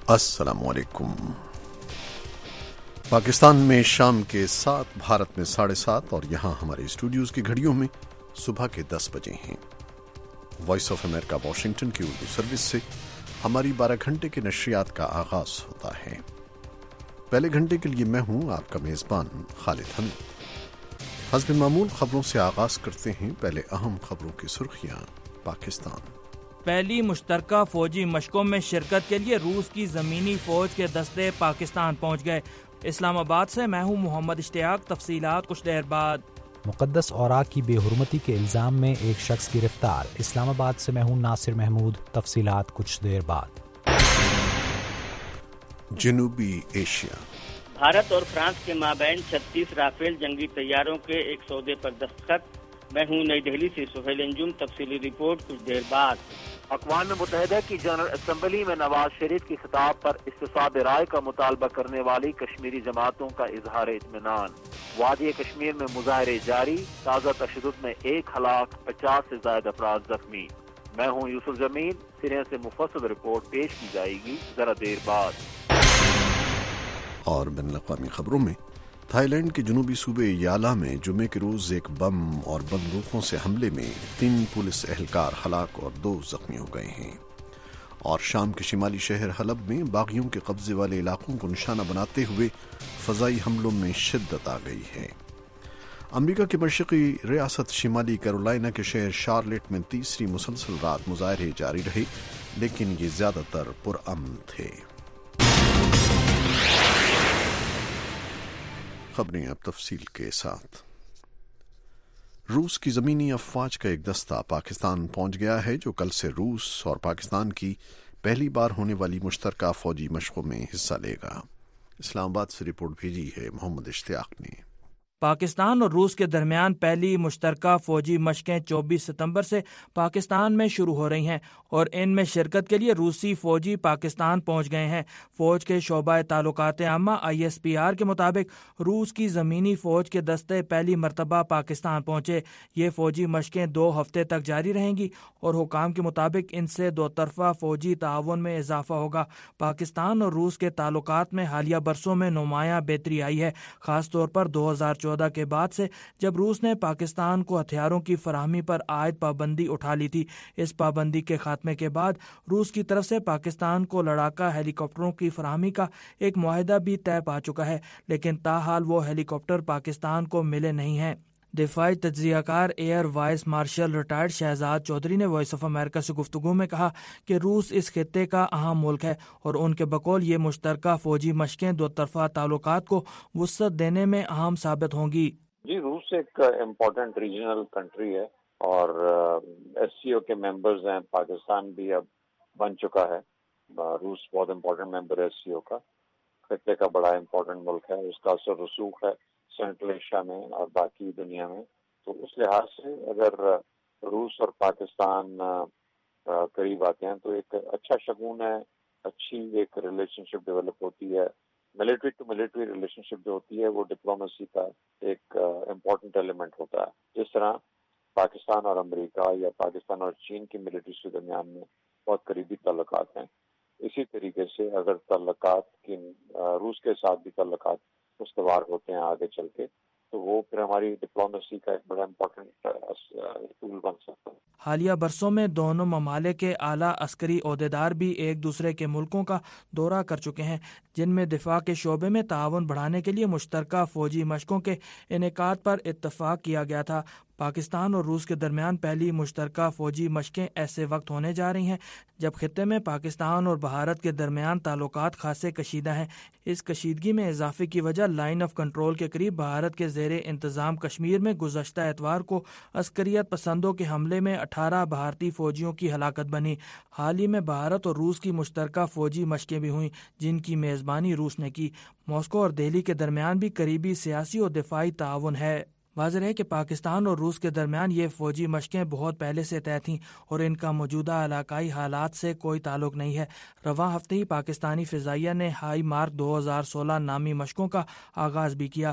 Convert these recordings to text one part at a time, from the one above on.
अस्सलामु अलैकुम। पाकिस्तान में शाम के 7, भारत में 7:30 और यहाँ हमारे स्टूडियोज की घड़ियों में सुबह के 10 बजे हैं। वॉइस ऑफ अमेरिका वाशिंगटन की उर्दू सर्विस से हमारी 12 घंटे के नशरियात का आगाज होता है। पहले घंटे के लिए मैं हूँ आपका मेज़बान खालिद हमीद। हस्ब मामूल खबरों से आगाज करते हैं। पहले अहम खबरों की सुर्खियाँ। पाकिस्तान पहली मुश्तरका फौजी मशकों में शिरकत के लिए रूस की ज़मीनी फ़ौज के दस्ते पाकिस्तान पहुँच गए। इस्लामाबाद से मैं हूँ मोहम्मद इश्तियाक। तफसीलात कुछ देर बाद। मुक़द्दस औराक की बेहुरमती के इल्ज़ाम में एक शख्स गिरफ्तार। इस्लामाबाद से मैं हूँ नासिर महमूद। तफसीलात कुछ देर बाद। जनूबी एशिया, भारत और फ्रांस के माबैन 36 राफेल जंगी तैयारों के एक सौदे पर दस्तखत। मैं हूँ नई दिल्ली से सुहेल अंजुम। तफसीली रिपोर्ट कुछ देर बाद। अक़वाम मुत्तहिदा की जनरल असम्बली में नवाज शरीफ की खिताब पर इस्तिसाब राय का मुतालबा करने वाली कश्मीरी जमातों का इजहार इत्मीनान। वादी कश्मीर में मुजाहरे जारी। ताज़ा तशद्दुद में 1 हलाक, 50 से ज्यादा अफराद जख्मी। मैं हूँ यूसुफ जमीन। सिरे से मुफस्सल रिपोर्ट पेश की जाएगी जरा देर बाद। और बैनुल-अक़वामी खबरों में थाईलैंड के जनूबी सूबे याला में जुमे के रोज एक बम और बंदूकों से हमले में 3 पुलिस एहलकार हलाक और 2 जख्मी हो गए हैं। और शाम के शिमाली शहर हलब में बागियों के कब्जे वाले इलाकों को निशाना बनाते हुए फजाई हमलों में शिद्दत आ गई है। अमरीका की मशरक़ी रियासत शिमाली कैरोलिना के शहर शार्लेट में तीसरी मुसलसल रात मुजाहरे जारी रहे, लेकिन ये ज्यादातर पुरअमन थे। खबरें अब तफसील के साथ। रूस की ज़मीनी अफवाज का एक दस्ता पाकिस्तान पहुंच गया है, जो कल से रूस और पाकिस्तान की पहली बार होने वाली मुश्तरका फौजी मशकों में हिस्सा लेगा। इस्लामाबाद से रिपोर्ट भेजी है मोहम्मद इश्तियाक ने। पाकिस्तान और रूस के दरमियान पहली मुश्तरका फौजी मशकें 24 सितंबर से पाकिस्तान में शुरू हो रही हैं और इनमें शिरकत के लिए रूसी फौजी पाकिस्तान पहुंच गए हैं। फौज के शोबा ताल्लुकात आमा ISPR के मुताबिक रूस की ज़मीनी फ़ौज के दस्ते पहली मरतबा पाकिस्तान पहुंचे। ये फौजी मशकें 2 हफ्ते तक जारी रहेंगी और हुकाम के मुताबिक इनसे 2 तरफ़ा फौजी ताउन में इजाफा होगा। पाकिस्तान और रूस के ताल्लुकात में हालिया बरसों में नुमायां बेहतरी आई है, खासतौर पर 2014 के बाद से, जब रूस ने पाकिस्तान को हथियारों की फराहमी पर आयद पाबंदी उठा ली थी। इस पाबंदी के खात्मे के बाद रूस की तरफ से पाकिस्तान को लड़ाका हेलीकॉप्टरों की फराहमी का एक मुआहदा भी तय पा चुका है, लेकिन ताहाल वो हेलीकॉप्टर पाकिस्तान को मिले नहीं हैं। दिफाई तज्जियाकार air vice marshal retired Shahzad Chaudhry ने वॉइस ऑफ अमेरिका से गुफ्तगू में कहा कि रूस इस खित्ते का अहम मुल्क है और उनके बकौल ये मुश्तरका फौजी मशकें 2 तरफ़ा ताल्लुकात को वुसअत देने में अहम साबित होंगी। जी, रूस एक इम्पोर्टेंट रीजनल कंट्री है और SCO के मेंबर्स हैं। पाकिस्तान भी अब बन चुका है। रूस बहुत इम्पोर्टेंट मेंबर है SCO का। खित्ते का बड़ा इम्पोर्टेंट मुल्क है, उसका असर रसूख है सेंट्रल एशिया में और बाकी दुनिया में। तो उस लिहाज से अगर रूस और पाकिस्तान करीब आते हैं तो एक अच्छा शगुन है, अच्छी एक रिलेशनशिप डेवलप होती है। मिलिट्री टू मिलिट्री रिलेशनशिप जो होती है वो डिप्लोमेसी का एक इम्पोर्टेंट एलिमेंट होता है। जिस तरह पाकिस्तान और अमेरिका या पाकिस्तान और चीन की मिलिट्रीज के दरमियान में बहुत करीबी ताल्लुकात हैं, इसी तरीके से अगर ताल्लुकात की रूस के साथ भी ताल्लुकात उसवार होते हैं आगे चल के, तो वो फिर हमारी डिप्लोमेसी का एक बड़ा इम्पोर्टेंट टूल बन सकता है। हालिया बरसों में दोनों ममालिक के आला अस्करी ओहदेदार भी एक दूसरे के मुल्कों का दौरा कर चुके हैं, जिनमें दिफा के शोबे में ताउन बढ़ाने के लिए मुश्तरका फौजी मशकों के इनेकाद पर इत्तफाक किया गया था। पाकिस्तान और रूस के दरमियान पहली मुश्तरका फौजी मशकें ऐसे वक्त होने जा रही हैं जब खित्ते में पाकिस्तान और भारत के दरमियान ताल्लुकात खासे कशीदा हैं। इस कशीदगी में इजाफे की वजह लाइन ऑफ कंट्रोल के करीब भारत के ज़ेरे इंतज़ाम कश्मीर में गुज़श्ता एतवार को अस्करियत पसंदों के हमले में 18 भारतीय फौजियों की हलाकत बनी। हाल ही में भारत और रूस की मुश्तरका फौजी मशकें भी हुई, जिनकी मेज़बानी रूस ने की। मॉस्को और दिल्ली के दरमियान भी करीबी सियासी और दिफाई ताउन है। वाज़ेह है कि पाकिस्तान और रूस के दरमियान ये फौजी मशकें बहुत पहले से तय थीं और इनका मौजूदा इलाकाई हालात से कोई ताल्लुक नहीं है। रवां हफ्ते ही पाकिस्तानी फ़िज़ाइया ने हाई मार्क 2016 नामी मशकों का आगाज़ भी किया।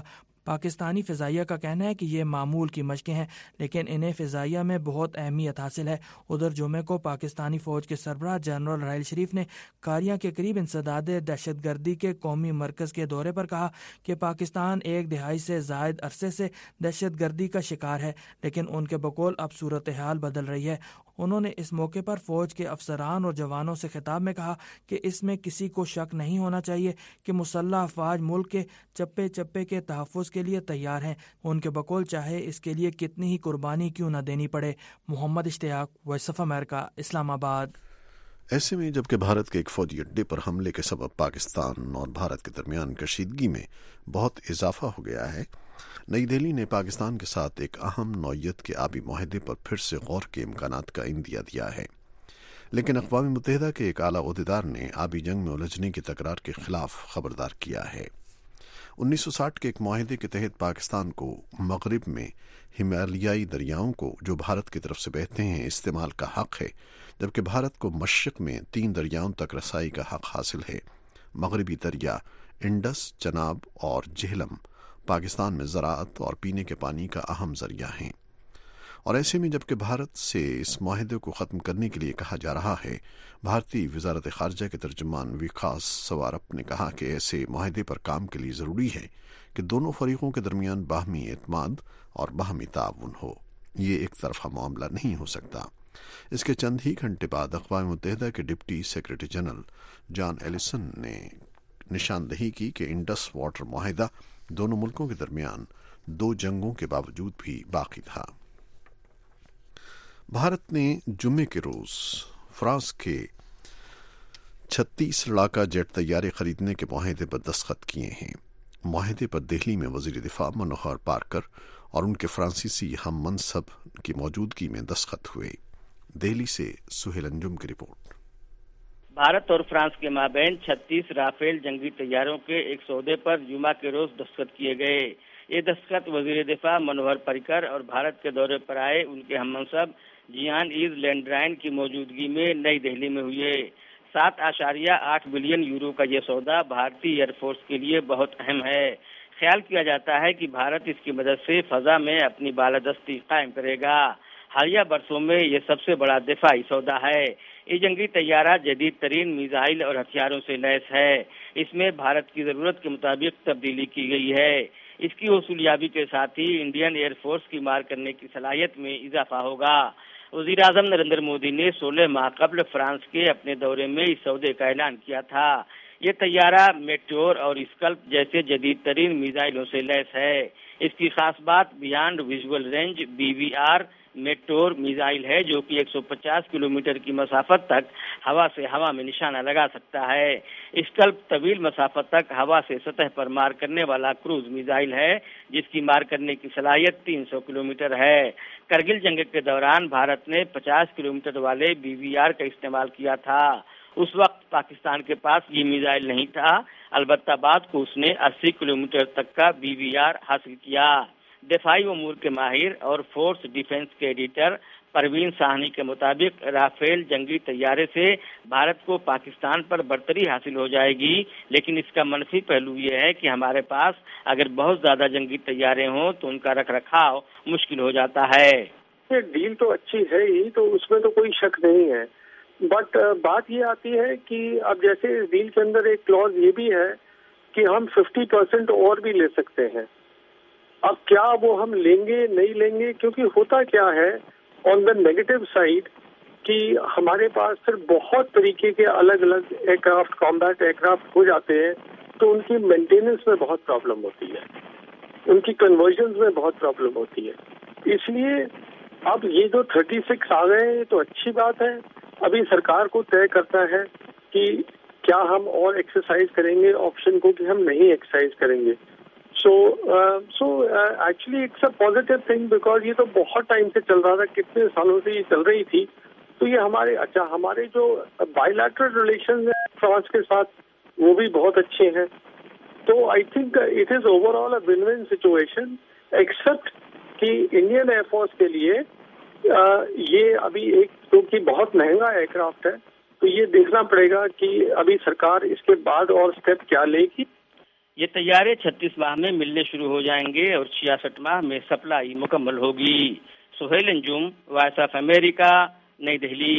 پاکستانی فضائیہ کا کہنا ہے کہ یہ معمول کی مشقیں ہیں، لیکن انہیں فضائیہ میں بہت اہمیت حاصل ہے۔ ادھر جمعے کو پاکستانی فوج کے سربراہ جنرل راحیل شریف نے کاریاں کے قریب انسداد دہشت گردی کے قومی مرکز کے دورے پر کہا کہ پاکستان ایک دہائی سے زائد عرصے سے دہشت گردی کا شکار ہے، لیکن ان کے بقول اب صورتحال بدل رہی ہے۔ انہوں نے اس موقع پر فوج کے افسران اور جوانوں سے خطاب میں کہا کہ اس میں کسی کو شک نہیں ہونا چاہیے کہ مسلح افواج ملک کے چپے چپے کے تحفظ کے لیے تیار ہیں، ان کے بقول چاہے اس کے لیے کتنی ہی قربانی کیوں نہ دینی پڑے۔ محمد اشتیاق، وائس آف امریکہ، اسلام آباد۔ ایسے میں جبکہ بھارت کے ایک فوجی اڈے پر حملے کے سبب پاکستان اور بھارت کے درمیان کشیدگی میں بہت اضافہ ہو گیا ہے، نئی دہلی نے پاکستان کے ساتھ ایک اہم نوعیت کے آبی معاہدے پر پھر سے غور کے امکانات کا عندیہ دیا ہے، لیکن اقوام متحدہ کے ایک اعلیٰ عہدیدار نے آبی جنگ میں الجھنے کی تکرار کے خلاف خبردار کیا ہے۔ 1960 کے ایک معاہدے کے تحت پاکستان کو مغرب میں ہمالیائی دریاؤں کو جو بھارت کی طرف سے بہتے ہیں استعمال کا حق ہے، جبکہ بھارت کو مشرق میں 3 دریاؤں تک رسائی کا حق حاصل ہے۔ مغربی دریا انڈس، چناب اور جہلم پاکستان میں زراعت اور پینے کے پانی کا اہم ذریعہ ہیں، اور ایسے میں جبکہ بھارت سے اس معاہدے کو ختم کرنے کے لیے کہا جا رہا ہے، بھارتی وزارت خارجہ کے ترجمان وکاس سوارپ نے کہا کہ ایسے معاہدے پر کام کے لیے ضروری ہے کہ دونوں فریقوں کے درمیان باہمی اعتماد اور باہمی تعاون ہو، یہ ایک طرفہ معاملہ نہیں ہو سکتا۔ اس کے چند ہی گھنٹے بعد اقوام متحدہ کے deputy secretary general Jan Eliasson نے نشاندہی کی کہ انڈس واٹر معاہدہ دونوں ملکوں کے درمیان 2 جنگوں کے باوجود بھی باقی تھا۔ بھارت نے جمعے کے روز فرانس کے 36 لڑاکا جیٹ طیارے خریدنے کے معاہدے پر دستخط کیے ہیں۔ معاہدے پر دہلی میں وزیر دفاع منوہر پارکر اور ان کے فرانسیسی ہم منصب کی موجودگی میں دستخط ہوئے۔ دہلی سے سہیل انجم کی رپورٹ۔ بھارت اور فرانس کے مابین 36 رافیل جنگی طیاروں کے ایک سودے پر جمعہ کے روز دستخط کیے گئے۔ یہ دستخط وزیر دفاع منوہر پاریکر اور بھارت کے دورے پر آئے ان کے ہم منصب جیان ایوز لینڈرائن کی موجودگی میں نئی دہلی میں ہوئے۔ 7.8 بلین یورو کا یہ سودا بھارتی ایئر فورس کے لیے بہت اہم ہے۔ خیال کیا جاتا ہے کہ بھارت اس کی مدد سے فضا میں اپنی بالادستی قائم کرے گا۔ حالیہ برسوں میں یہ سب سے بڑا دفاعی سودا ہے۔ یہ جنگی طیارہ جدید ترین میزائل اور ہتھیاروں سے لیس ہے۔ اس میں بھارت کی ضرورت کے مطابق تبدیلی کی گئی ہے۔ اس کی حصولیابی کے ساتھ ہی انڈین ایئر فورس کی مار کرنے کی صلاحیت میں اضافہ ہوگا۔ وزیر اعظم نریندر مودی نے 16 ماہ قبل فرانس کے اپنے دورے میں اس سودے کا اعلان کیا تھا۔ یہ طیارہ میٹیور اور اسکلپ جیسے جدید ترین میزائلوں سے لیس ہے۔ اس کی خاص بات beyond visual range BVR Meteor missile ہے، جو کہ 150 کلومیٹر کی مسافت تک ہوا سے ہوا میں نشانہ لگا سکتا ہے۔ اسکلپ طویل مسافت تک ہوا سے سطح پر مار کرنے والا کروز میزائل ہے، جس کی مار کرنے کی صلاحیت 300 کلومیٹر ہے۔ کرگل جنگ کے دوران بھارت نے 50 کلومیٹر والے BVR کا استعمال کیا تھا۔ اس وقت پاکستان کے پاس یہ میزائل نہیں تھا، البتہ بعد کو اس نے 80 کلومیٹر تک کا BVR حاصل کیا۔ دفاعی امور کے ماہر اور فورس ڈیفنس کے ایڈیٹر پروین ساہنی کے مطابق رافیل جنگی طیارے سے بھارت کو پاکستان پر برتری حاصل ہو جائے گی، لیکن اس کا منفی پہلو یہ ہے کہ ہمارے پاس اگر بہت زیادہ جنگی طیارے ہوں تو ان کا رکھ رکھاؤ مشکل ہو جاتا ہے۔ یہ ڈیل تو اچھی ہے ہی، تو اس میں تو کوئی شک نہیں ہے، بٹ بات یہ آتی ہے کہ اب جیسے اس ڈیل کے اندر ایک کلوز یہ بھی ہے کہ ہم 50% اور بھی لے سکتے ہیں۔ اب کیا وہ ہم لیں گے نہیں لیں گے، کیونکہ ہوتا کیا ہے آن دا نیگیٹو سائڈ کہ ہمارے پاس پھر بہت طریقے کے الگ الگ aircraft, combat aircraft ہو جاتے ہیں، تو ان کی مینٹیننس میں بہت پرابلم ہوتی ہے، ان کی کنورژنز میں بہت پرابلم ہوتی ہے۔ اس لیے اب یہ جو 36 آ گئے ہیں تو اچھی بات ہے۔ ابھی سرکار کو طے کرتا ہے کہ کیا ہم اور ایکسرسائز کریں گے آپشن کو کہ ہم نہیں ایکسرسائز کریں گے۔ So actually it's a positive thing, because یہ تو بہت ٹائم سے چل رہا تھا، کتنے سالوں سے یہ چل رہی تھی، تو یہ ہمارے جو بائی لیٹرل ریلیشنز ہیں فرانس کے ساتھ وہ بھی بہت اچھے ہیں۔ تو I think it is overall a one one situation, except کہ انڈین ایئر فورس کے لیے یہ ابھی ایک کیونکہ بہت مہنگا ایئر کرافٹ ہے، تو یہ دیکھنا پڑے گا کہ ابھی سرکار اس کے بعد اور اسٹیپ کیا لے گی۔ یہ طیارے 36 ماہ میں ملنے شروع ہو جائیں گے اور 66 ماہ میں سپلائی مکمل ہوگی۔ Sohail Anjum, voice of America, Nai Delhi.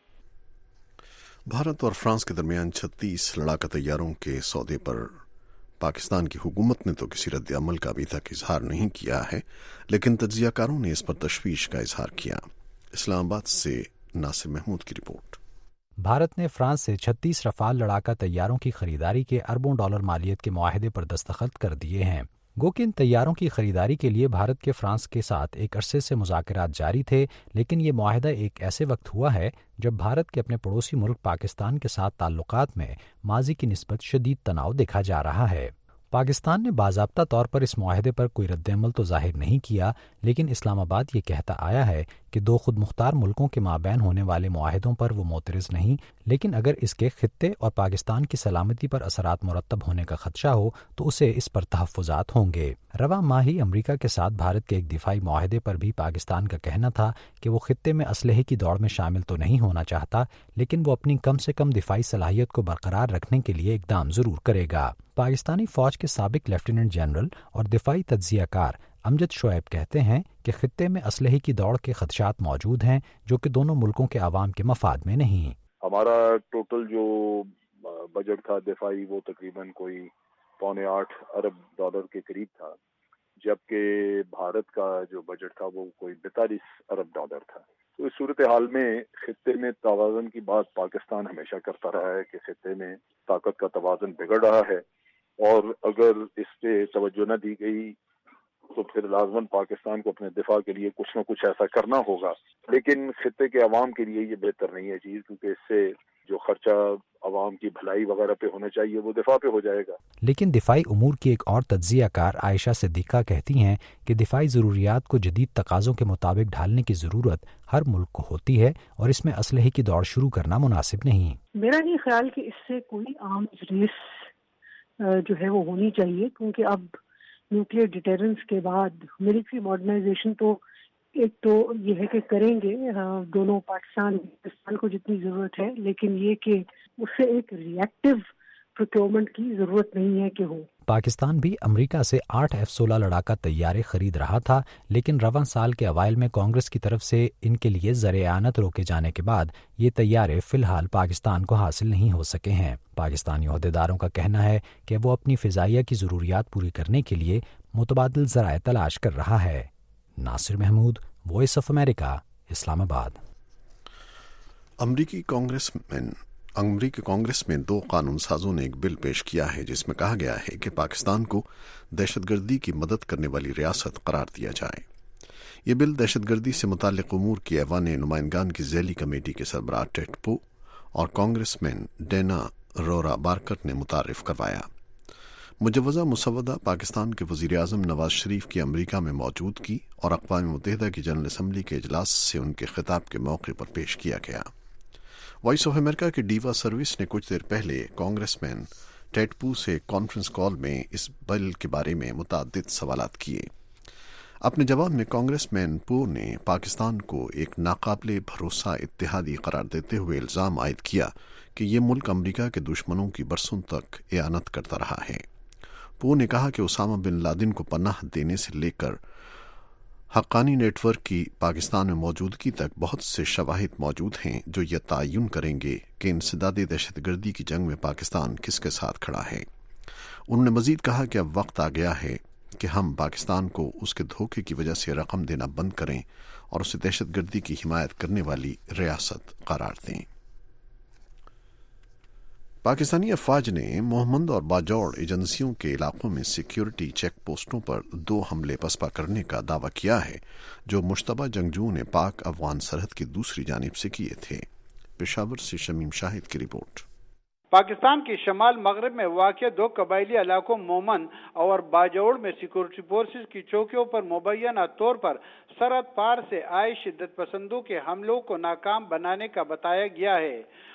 Bharat اور فرانس کے درمیان 36 لڑاکا طیاروں کے سودے پر پاکستان کی حکومت نے تو کسی رد عمل کا ابھی تک اظہار نہیں کیا ہے، لیکن تجزیہ کاروں نے اس پر تشویش کا اظہار کیا۔ اسلام آباد سے ناصر محمود کی رپورٹ۔ بھارت نے فرانس سے 36 رفال لڑاکا طیاروں کی خریداری کے اربوں ڈالر مالیت کے معاہدے پر دستخط کر دیے ہیں۔ گو کہ ان طیاروں کی خریداری کے لیے بھارت کے فرانس کے ساتھ ایک عرصے سے مذاکرات جاری تھے، لیکن یہ معاہدہ ایک ایسے وقت ہوا ہے جب بھارت کے اپنے پڑوسی ملک پاکستان کے ساتھ تعلقات میں ماضی کی نسبت شدید تناؤ دیکھا جا رہا ہے۔ پاکستان نے باضابطہ طور پر اس معاہدے پر کوئی رد عمل تو ظاہر نہیں کیا، لیکن اسلام آباد یہ کہتا آیا ہے کہ دو خود مختار ملکوں کے مابین ہونے والے معاہدوں پر وہ معترض نہیں، لیکن اگر اس کے خطے اور پاکستان کی سلامتی پر اثرات مرتب ہونے کا خدشہ ہو تو اسے اس پر تحفظات ہوں گے۔ رواں ماہ ہی امریکہ کے ساتھ بھارت کے ایک دفاعی معاہدے پر بھی پاکستان کا کہنا تھا کہ وہ خطے میں اسلحے کی دوڑ میں شامل تو نہیں ہونا چاہتا، لیکن وہ اپنی کم سے کم دفاعی صلاحیت کو برقرار رکھنے کے لیے اقدام ضرور کرے گا۔ پاکستانی فوج کے سابق لیفٹیننٹ جنرل اور دفاعی تجزیہ کار امجد شعیب کہتے ہیں کہ خطے میں اسلحے کی دوڑ کے خدشات موجود ہیں جو کہ دونوں ملکوں کے عوام کے مفاد میں نہیں۔ ہمارا ٹوٹل جو بجٹ تھا دفاعی وہ تقریباً کوئی 7.25 ارب ڈالر کے قریب تھا، جبکہ بھارت کا جو بجٹ تھا وہ کوئی 42 ارب ڈالر تھا۔ تو اس صورتحال میں خطے میں توازن کی بات پاکستان ہمیشہ کرتا رہا ہے کہ خطے میں طاقت کا توازن بگڑ رہا ہے، اور اگر اس پہ توجہ نہ دی گئی تو پھر لازماً پاکستان کو اپنے دفاع کے لیے کچھ نہ کچھ ایسا کرنا ہوگا۔ لیکن خطے کے عوام کے لیے یہ بہتر نہیں ہے چیز، کیونکہ اس سے جو خرچہ عوام کی بھلائی وغیرہ پہ ہونا چاہیے وہ دفاع پہ ہو جائے گا۔ لیکن دفاعی امور کی ایک اور تجزیہ کار عائشہ صدیقہ کہتی ہیں کہ دفاعی ضروریات کو جدید تقاضوں کے مطابق ڈھالنے کی ضرورت ہر ملک کو ہوتی ہے، اور اس میں اسلحے کی دوڑ شروع کرنا مناسب نہیں۔ میرا نہیں خیال کہ اس سے کوئی عام ریس جو ہے وہ ہونی چاہیے، کیونکہ اب نیوکلیئر ڈیٹرنس کے بعد ملٹری ماڈرنائزیشن تو ایک تو یہ ہے کہ کریں گے دونوں پاکستان کو جتنی ضرورت ہے، لیکن یہ کہ اس سے ایک ریئیکٹو پروکیورمنٹ کی ضرورت نہیں ہے کہ ہو۔ پاکستان بھی امریکہ سے 8 F-16 لڑاکا طیارے خرید رہا تھا، لیکن رواں سال کے اوائل میں کانگریس کی طرف سے ان کے لیے زر اعانت روکے جانے کے بعد یہ طیارے فی الحال پاکستان کو حاصل نہیں ہو سکے ہیں۔ پاکستانی عہدیداروں کا کہنا ہے کہ وہ اپنی فضائیہ کی ضروریات پوری کرنے کے لیے متبادل ذرائع تلاش کر رہا ہے۔ Nasir Mahmood, voice of America, Islamabad. امریکی کانگریس میں 2 قانون سازوں نے ایک بل پیش کیا ہے جس میں کہا گیا ہے کہ پاکستان کو دہشت گردی کی مدد کرنے والی ریاست قرار دیا جائے۔ یہ بل دہشت گردی سے متعلق امور کی ایوان نمائندگان کی ذیلی کمیٹی کے سربراہ ٹیڈ پو اور کانگریس مین ڈینا رورا بارکر نے متعارف کروایا۔ مجوزہ مسودہ پاکستان کے وزیر اعظم نواز شریف کی امریکہ میں موجودگی اور اقوام متحدہ کی جنرل اسمبلی کے اجلاس سے ان کے خطاب کے موقع پر پیش کیا گیا۔ وائس آف امریکہ کے ڈیوا سروس نے کچھ دیر پہلے کانگریس مین ٹیڈ پو سے کانفرنس کال میں اس بل کے بارے میں متعدد سوالات کیے۔ اپنے جواب میں کانگریس مین پو نے پاکستان کو ایک ناقابل بھروسہ اتحادی قرار دیتے ہوئے الزام عائد کیا کہ یہ ملک امریکہ کے دشمنوں کی برسوں تک اعانت کرتا رہا ہے۔ پو نے کہا کہ اسامہ بن لادن کو پناہ دینے سے لے کر حقانی نیٹ ورک کی پاکستان میں موجودگی تک بہت سے شواہد موجود ہیں جو یہ تعین کریں گے کہ انسدادی دہشت گردی کی جنگ میں پاکستان کس کے ساتھ کھڑا ہے۔ انہوں نے مزید کہا کہ اب وقت آ گیا ہے کہ ہم پاکستان کو اس کے دھوکے کی وجہ سے رقم دینا بند کریں اور اسے دہشت گردی کی حمایت کرنے والی ریاست قرار دیں۔ پاکستانی افواج نے محمد اور باجوڑ ایجنسیوں کے علاقوں میں سیکیورٹی چیک پوسٹوں پر 2 حملے پسپا کرنے کا دعویٰ کیا ہے جو مشتبہ جنگجوؤں نے پاک افغان سرحد کی دوسری جانب سے کیے تھے۔ پشاور سے شمیم شاہد کی رپورٹ۔ پاکستان کے شمال مغرب میں واقع 2 قبائلی علاقوں مومن اور باجوڑ میں سیکورٹی فورسز کی چوکیوں پر مبینہ طور پر سرحد پار سے آئے شدت پسندوں کے حملوں کو ناکام بنانے کا بتایا گیا ہے۔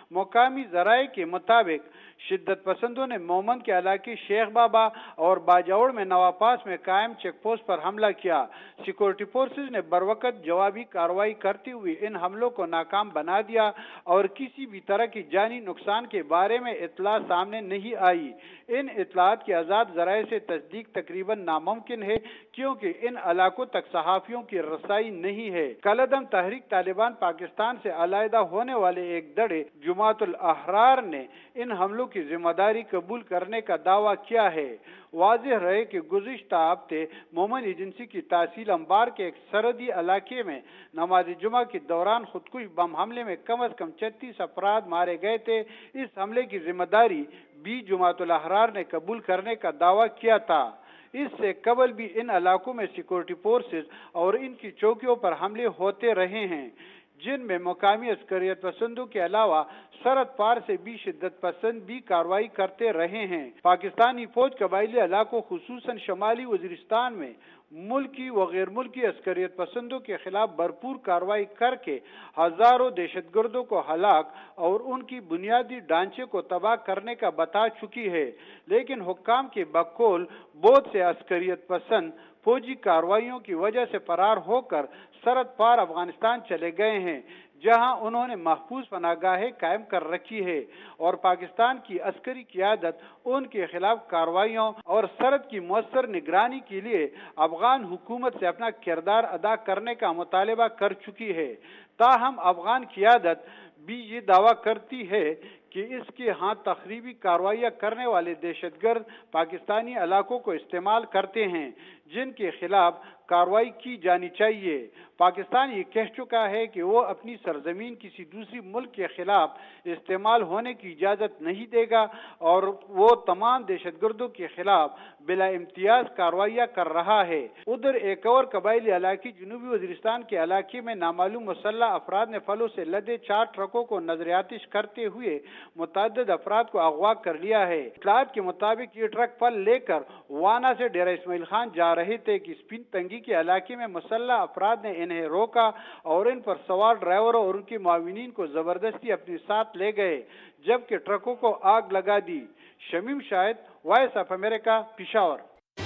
مقامی ذرائع کے مطابق شدت پسندوں نے مومن کے علاقے شیخ بابا اور باجوڑ میں نواپاس میں قائم چیک پوسٹ پر حملہ کیا۔ سیکورٹی فورسز نے بروقت جوابی کارروائی کرتے ہوئے ان حملوں کو ناکام بنا دیا اور کسی بھی طرح کی جانی نقصان کے بارے میں اطلاع سامنے نہیں آئی۔ ان اطلاعات کی آزاد ذرائع سے تصدیق تقریباً ناممکن ہے کیونکہ ان علاقوں تک صحافیوں کی رسائی نہیں ہے۔ کالعدم تحریک طالبان پاکستان سے علیحدہ ہونے والے ایک دھڑے جماعت الاحرار نے ان حملوں کی ذمہ داری قبول کرنے کا دعویٰ کیا ہے۔ واضح رہے کہ گزشتہ ہفتے مومن ایجنسی کی تحصیل انبار کے ایک سرحدی علاقے میں نماز جمعہ کے دوران خودکش بم حملے میں کم از کم 36 افراد مارے گئے تھے۔ اس حملے کی ذمہ داری بھی جماعت الاحرار نے قبول کرنے کا دعویٰ کیا تھا۔ اس سے قبل بھی ان علاقوں میں سیکورٹی فورسز اور ان کی چوکیوں پر حملے ہوتے رہے ہیں، جن میں مقامی عسکریت پسندوں کے علاوہ سرحد پار سے بھی شدت پسند بھی کارروائی کرتے رہے ہیں۔ پاکستانی فوج قبائلی علاقوں خصوصاً شمالی وزیرستان میں ملکی و غیر ملکی عسکریت پسندوں کے خلاف بھرپور کارروائی کر کے ہزاروں دہشت گردوں کو ہلاک اور ان کی بنیادی ڈھانچے کو تباہ کرنے کا بتا چکی ہے، لیکن حکام کے بقول بہت سے عسکریت پسند فوجی کارروائیوں کی وجہ سے فرار ہو کر سرحد پار افغانستان چلے گئے ہیں، جہاں انہوں نے محفوظ پناہ گاہیں قائم کر رکھی ہے اور پاکستان کی عسکری قیادت ان کے خلاف کارروائیوں اور سرحد کی مؤثر نگرانی کے لیے افغان حکومت سے اپنا کردار ادا کرنے کا مطالبہ کر چکی ہے۔ تاہم افغان قیادت بھی یہ دعویٰ کرتی ہے کہ اس کے ہاں تخریبی کارروائیاں کرنے والے دہشت گرد پاکستانی علاقوں کو استعمال کرتے ہیں، جن کے خلاف کارروائی کی جانی چاہیے۔ پاکستان یہ کہہ چکا ہے کہ وہ اپنی سرزمین کسی دوسری ملک کے خلاف استعمال ہونے کی اجازت نہیں دے گا اور وہ تمام دہشت گردوں کے خلاف بلا امتیاز کارروائیاں کر رہا ہے۔ ادھر ایک اور قبائلی علاقے جنوبی وزیرستان کے علاقے میں نامعلوم مسلح افراد نے پھلوں سے لدے 4 ٹرکوں کو نظر آتش کرتے ہوئے متعدد افراد کو اغوا کر لیا ہے۔ اطلاعات کے مطابق یہ ٹرک پھل لے کر وانا سے ڈیرہ اسماعیل خان جا رہے تھے کہ اسپین تنگی کے علاقے میں مسلح افراد نے انہیں روکا اور ان پر سوار ڈرائیوروں اور ان کے معاونین کو زبردستی اپنے ساتھ لے گئے، جبکہ ٹرکوں کو آگ لگا دی۔ Shamim Shahid, voice of America, Peshawar.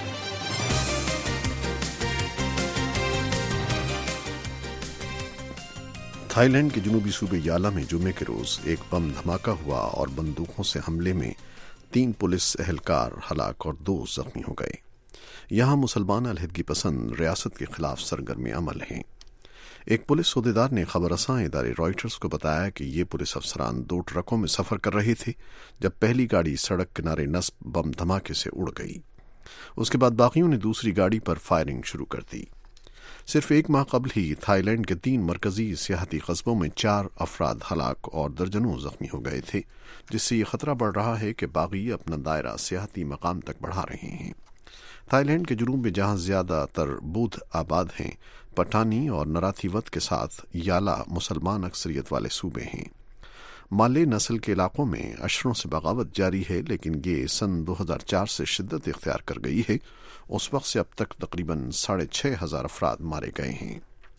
Thailand کے جنوبی صوبے یالا میں جمعے کے روز ایک بم دھماکہ ہوا اور بندوقوں سے حملے میں 3 پولیس اہلکار ہلاک اور 2 زخمی ہو گئے۔ یہاں مسلمان علیحدگی پسند ریاست کے خلاف سرگرم عمل ہیں۔ ایک پولیس عہدیدار نے خبر رساں ادارے رائٹرز کو بتایا کہ یہ پولیس افسران 2 ٹرکوں میں سفر کر رہے تھے جب پہلی گاڑی سڑک کنارے نصب بم دھماکے سے اڑ گئی۔ اس کے بعد باقیوں نے دوسری گاڑی پر فائرنگ شروع کر دی۔ صرف 1 ماہ قبل ہی تھائی لینڈ کے 3 مرکزی سیاحتی قصبوں میں 4 افراد ہلاک اور درجنوں زخمی ہو گئے تھے، جس سے یہ خطرہ بڑھ رہا ہے کہ باغی اپنا دائرہ سیاحتی مقام تک بڑھا رہے ہیں۔ تھائی لینڈ کے جنوب میں جہاں زیادہ تر بدھ آباد ہیں، پٹانی اور نراتھی وت کے ساتھ یالا مسلمان اکثریت والے صوبے ہیں۔ مالے نسل کے علاقوں میں اشروں سے بغاوت جاری ہے، لیکن یہ سن 2004 سے شدت اختیار کر گئی ہے۔ اس وقت سے اب تک تقریباً 6,500 افراد مارے گئے ہیں۔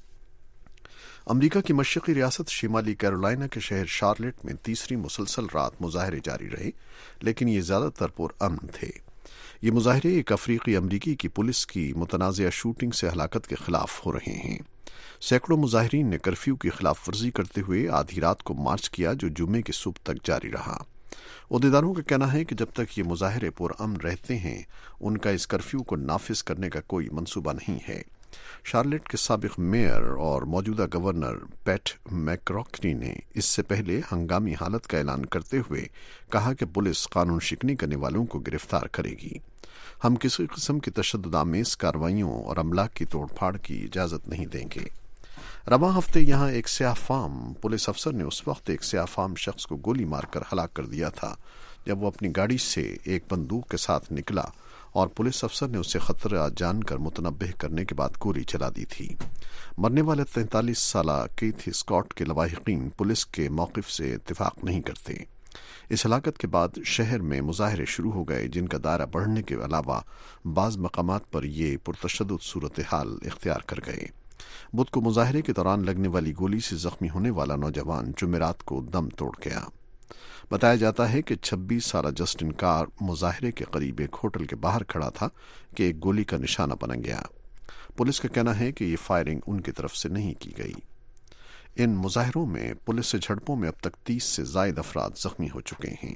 امریکہ کی مشرقی ریاست شمالی کیرولائنا کے شہر شارلٹ میں تیسری مسلسل رات مظاہرے جاری رہے، لیکن یہ زیادہ تر پرامن تھے۔ یہ مظاہرے ایک افریقی امریکی کی پولیس کی متنازعہ شوٹنگ سے ہلاکت کے خلاف ہو رہے ہیں۔ سینکڑوں مظاہرین نے کرفیو کی خلاف ورزی کرتے ہوئے آدھی رات کو مارچ کیا، جو جمعے کی صبح تک جاری رہا۔ عہدیداروں کا کہنا ہے کہ جب تک یہ مظاہرے پرامن رہتے ہیں، ان کا اس کرفیو کو نافذ کرنے کا کوئی منصوبہ نہیں ہے۔ شارلٹ کے سابق میئر اور موجودہ گورنر پیٹ میکراکنی نے اس سے پہلے ہنگامی حالت کا اعلان کرتے ہوئے کہا کہ پولیس قانون شکنی کرنے والوں کو گرفتار کرے گی۔ ہم کسی قسم کی تشدد آمیز کارروائیوں اور املاک کی توڑ پھاڑ کی اجازت نہیں دیں گے۔ رواں ہفتے یہاں ایک سیاہ فام پولیس افسر نے اس وقت ایک سیاہ فام شخص کو گولی مار کر ہلاک کر دیا تھا جب وہ اپنی گاڑی سے ایک بندوق کے ساتھ نکلا اور پولیس افسر نے اسے خطرہ جان کر متنبہ کرنے کے بعد گولی چلا دی تھی۔ مرنے والے 43 سالہ کیتھ اسکاٹ کے لواحقین پولیس کے موقف سے اتفاق نہیں کرتے۔ اس ہلاکت کے بعد شہر میں مظاہرے شروع ہو گئے، جن کا دائرہ بڑھنے کے علاوہ بعض مقامات پر یہ پرتشدد صورتحال اختیار کر گئے۔ بدھ کو مظاہرے کے دوران لگنے والی گولی سے زخمی ہونے والا نوجوان جمعرات کو دم توڑ گیا۔ بتایا جاتا ہے کہ 26 سالہ جسٹن کار مظاہرے کے قریب ایک ہوٹل کے باہر کھڑا تھا کہ ایک گولی کا نشانہ بن گیا۔ پولیس کا کہنا ہے کہ یہ فائرنگ ان کی طرف سے نہیں کی گئی۔ ان مظاہروں میں پولیس سے جھڑپوں میں اب تک 30 سے زائد افراد زخمی ہو چکے ہیں۔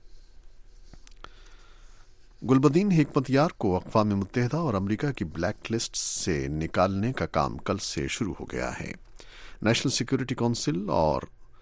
گلبدین حکمت یار کو اقوام متحدہ اور امریکہ کی بلیک لسٹ سے نکالنے کا کام کل سے شروع ہو گیا ہے۔ نیشنل سیکورٹی کونسل اور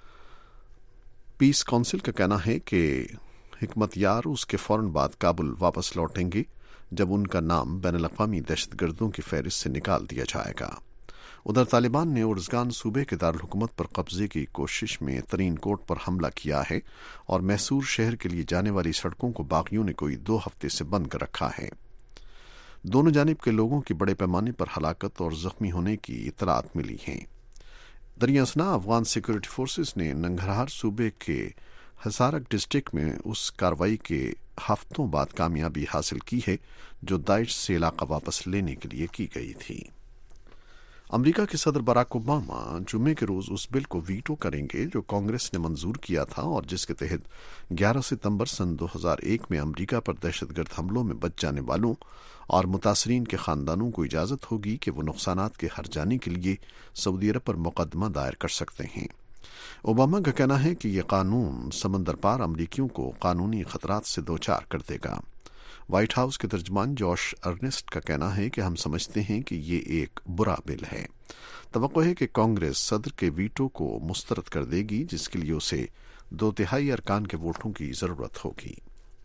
پیس کونسل کا کہنا ہے کہ حکمت یار اس کے فوراً بعد کابل واپس لوٹیں گے جب ان کا نام بین الاقوامی دہشت گردوں کی فہرست سے نکال دیا جائے گا۔ ادھر طالبان نے ارزگان صوبے کے دارالحکومت پر قبضے کی کوشش میں ترین کوٹ پر حملہ کیا ہے اور میسور شہر کے لیے جانے والی سڑکوں کو باغیوں نے کوئی 2 ہفتے سے بند کر رکھا ہے۔ دونوں جانب کے لوگوں کی بڑے پیمانے پر ہلاکت اور زخمی ہونے کی اطلاعات ملی ہیں۔ دریا اثنا افغان سیکورٹی فورسز نے ننگرہار صوبے کے ہزارک ڈسٹرکٹ میں اس کارروائی کے ہفتوں بعد کامیابی حاصل کی ہے جو داعش سے علاقہ واپس لینے کے لیے کی گئی تھی۔ امریکہ کے صدر باراک اوباما جمعے کے روز اس بل کو ویٹو کریں گے جو کانگریس نے منظور کیا تھا اور جس کے تحت 11 ستمبر سن 2001 میں امریکہ پر دہشت گرد حملوں میں بچ جانے والوں اور متاثرین کے خاندانوں کو اجازت ہوگی کہ وہ نقصانات کے ہرجانے کے لیے سعودی عرب پر مقدمہ دائر کر سکتے ہیں۔ اوباما کا کہنا ہے کہ یہ قانون سمندر پار امریکیوں کو قانونی خطرات سے دوچار کر دے گا۔ وائٹ ہاؤس کے ترجمان جوش ارنسٹ کا کہنا ہے کہ ہم سمجھتے ہیں کہ یہ ایک برا بل ہے۔ توقع ہے کہ کانگریس صدر کے ویٹو کو مسترد کر دے گی جس کے لیے اسے 2/3 ارکان کے ووٹوں کی ضرورت ہوگی۔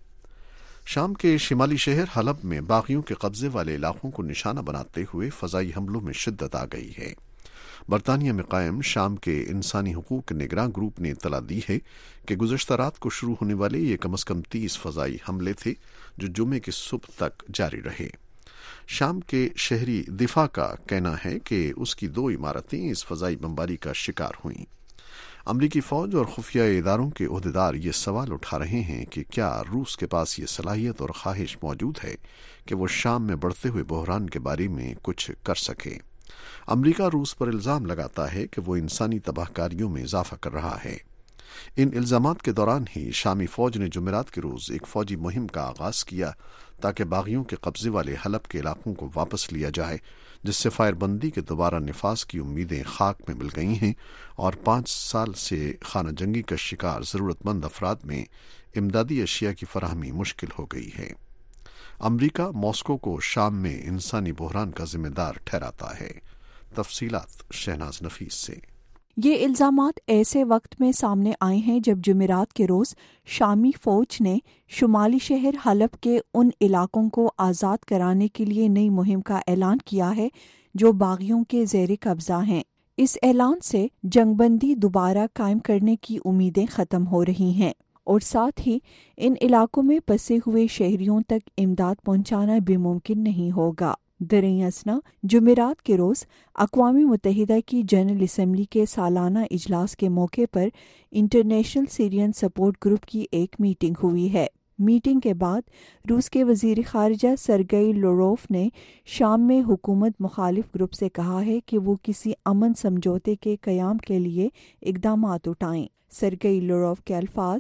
شام کے شمالی شہر حلب میں باغیوں کے قبضے والے علاقوں کو نشانہ بناتے ہوئے فضائی حملوں میں شدت آ گئی ہے۔ برطانیہ میں قائم شام کے انسانی حقوق نگراں گروپ نے اطلاع دی ہے کہ گزشتہ رات کو شروع ہونے والے یہ کم از کم 30 فضائی حملے تھے جو جمعے کی صبح تک جاری رہے۔ شام کے شہری دفاع کا کہنا ہے کہ اس کی 2 عمارتیں اس فضائی بمباری کا شکار ہوئیں۔ امریکی فوج اور خفیہ اداروں کے عہدیدار یہ سوال اٹھا رہے ہیں کہ کیا روس کے پاس یہ صلاحیت اور خواہش موجود ہے کہ وہ شام میں بڑھتے ہوئے بحران کے بارے میں کچھ کر سکے۔ امریکہ روس پر الزام لگاتا ہے کہ وہ انسانی تباہ کاریوں میں اضافہ کر رہا ہے۔ ان الزامات کے دوران ہی شامی فوج نے جمعرات کے روز ایک فوجی مہم کا آغاز کیا تاکہ باغیوں کے قبضے والے حلب کے علاقوں کو واپس لیا جائے، جس سے فائر بندی کے دوبارہ نفاذ کی امیدیں خاک میں مل گئی ہیں اور 5 سال سے خانہ جنگی کا شکار ضرورت مند افراد میں امدادی اشیاء کی فراہمی مشکل ہو گئی ہے۔ امریکہ ماسکو کو شام میں انسانی بحران کا ذمہ دار ٹھہراتا ہے۔ تفصیلات شہناز نفیس سے۔ یہ الزامات ایسے وقت میں سامنے آئے ہیں جب جمعرات کے روز شامی فوج نے شمالی شہر حلب کے ان علاقوں کو آزاد کرانے کے لیے نئی مہم کا اعلان کیا ہے جو باغیوں کے زیر قبضہ ہیں۔ اس اعلان سے جنگ بندی دوبارہ قائم کرنے کی امیدیں ختم ہو رہی ہیں اور ساتھ ہی ان علاقوں میں پسے ہوئے شہریوں تک امداد پہنچانا بھی ممکن نہیں ہوگا۔ دریں اثنا جمعرات کے روز اقوام متحدہ کی جنرل اسمبلی کے سالانہ اجلاس کے موقع پر انٹرنیشنل سیرین سپورٹ گروپ کی ایک میٹنگ ہوئی ہے۔ میٹنگ کے بعد روس کے وزیر خارجہ سرگئی لاروف نے شام میں حکومت مخالف گروپ سے کہا ہے کہ وہ کسی امن سمجھوتے کے قیام کے لیے اقدامات اٹھائیں۔ سرگئی لاروف کے الفاظ: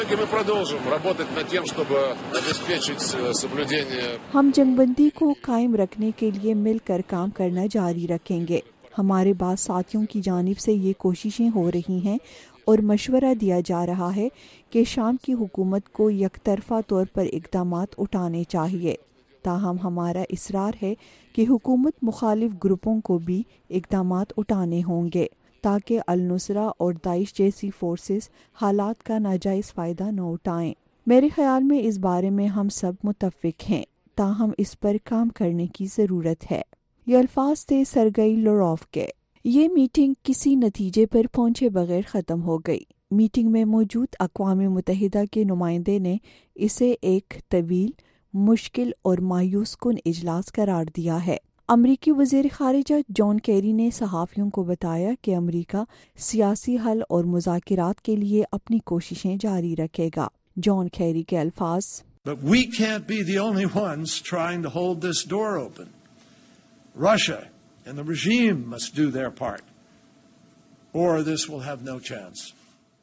ہم جنگ بندی کو قائم رکھنے کے لیے مل کر کام کرنا جاری رکھیں گے۔ ہمارے بعض ساتھیوں کی جانب سے یہ کوششیں ہو رہی ہیں اور مشورہ دیا جا رہا ہے کہ شام کی حکومت کو یک طرفہ طور پر اقدامات اٹھانے چاہیے، تاہم ہمارا اصرار ہے کہ حکومت مخالف گروپوں کو بھی اقدامات اٹھانے ہوں گے تاکہ النصرہ اور داعش جیسی فورسز حالات کا ناجائز فائدہ نہ اٹھائیں۔ میرے خیال میں اس بارے میں ہم سب متفق ہیں، تاہم اس پر کام کرنے کی ضرورت ہے۔ یہ الفاظ تھے سرگئی لاروف کے۔ یہ میٹنگ کسی نتیجے پر پہنچے بغیر ختم ہو گئی۔ میٹنگ میں موجود اقوام متحدہ کے نمائندے نے اسے ایک طویل، مشکل اور مایوس کن اجلاس قرار دیا ہے۔ امریکی وزیر خارجہ جان کیری نے صحافیوں کو بتایا کہ امریکہ سیاسی حل اور مذاکرات کے لیے اپنی کوششیں جاری رکھے گا۔ جان کیری کے الفاظ: But we can't be the only ones trying to hold this door open. Russia and the regime must do their part, or this will have no chance.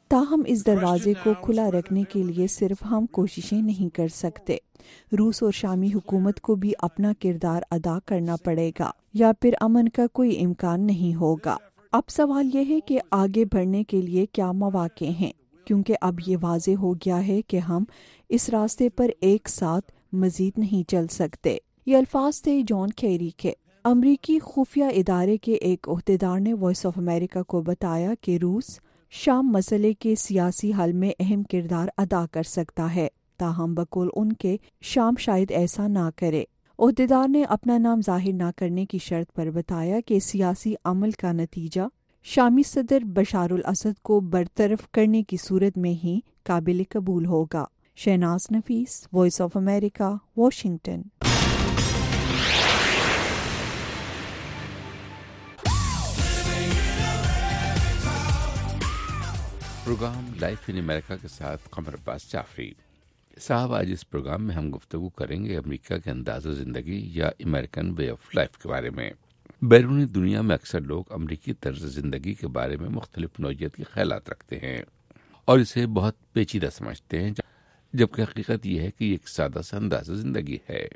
تاہم اس دروازے کو کھلا رکھنے کے لیے صرف ہم کوششیں نہیں کر سکتے، روس اور شامی حکومت کو بھی اپنا کردار ادا کرنا پڑے گا، یا پھر امن کا کوئی امکان نہیں ہوگا۔ اب سوال یہ ہے کہ آگے بڑھنے کے لیے کیا مواقع ہیں، کیونکہ اب یہ واضح ہو گیا ہے کہ ہم اس راستے پر ایک ساتھ مزید نہیں چل سکتے۔ یہ الفاظ تھے جان کیری کے۔ امریکی خفیہ ادارے کے ایک عہدیدار نے وائس آف امریکہ کو بتایا کہ روس شام مسئلے کے سیاسی حل میں اہم کردار ادا کر سکتا ہے، تاہم بقول ان کے شام شاید ایسا نہ کرے۔ عہدیدار نے اپنا نام ظاہر نہ کرنے کی شرط پر بتایا کہ سیاسی عمل کا نتیجہ شامی صدر بشار الاسد کو برطرف کرنے کی صورت میں ہی قابل قبول ہوگا۔ Shahnaz Nafees, voice of America, Washington. Programme life in America کے ساتھ قمر عباس جعفری صاحب۔ آج اس پروگرام میں ہم گفتگو کریں گے امریکہ کے انداز زندگی یا امریکن وے آف لائف کے بارے میں۔ بیرونی دنیا میں اکثر لوگ امریکی طرز زندگی کے بارے میں مختلف نوعیت کے خیالات رکھتے ہیں اور اسے بہت پیچیدہ سمجھتے ہیں، جبکہ حقیقت یہ ہے کہ یہ ایک سادہ سا انداز زندگی ہے۔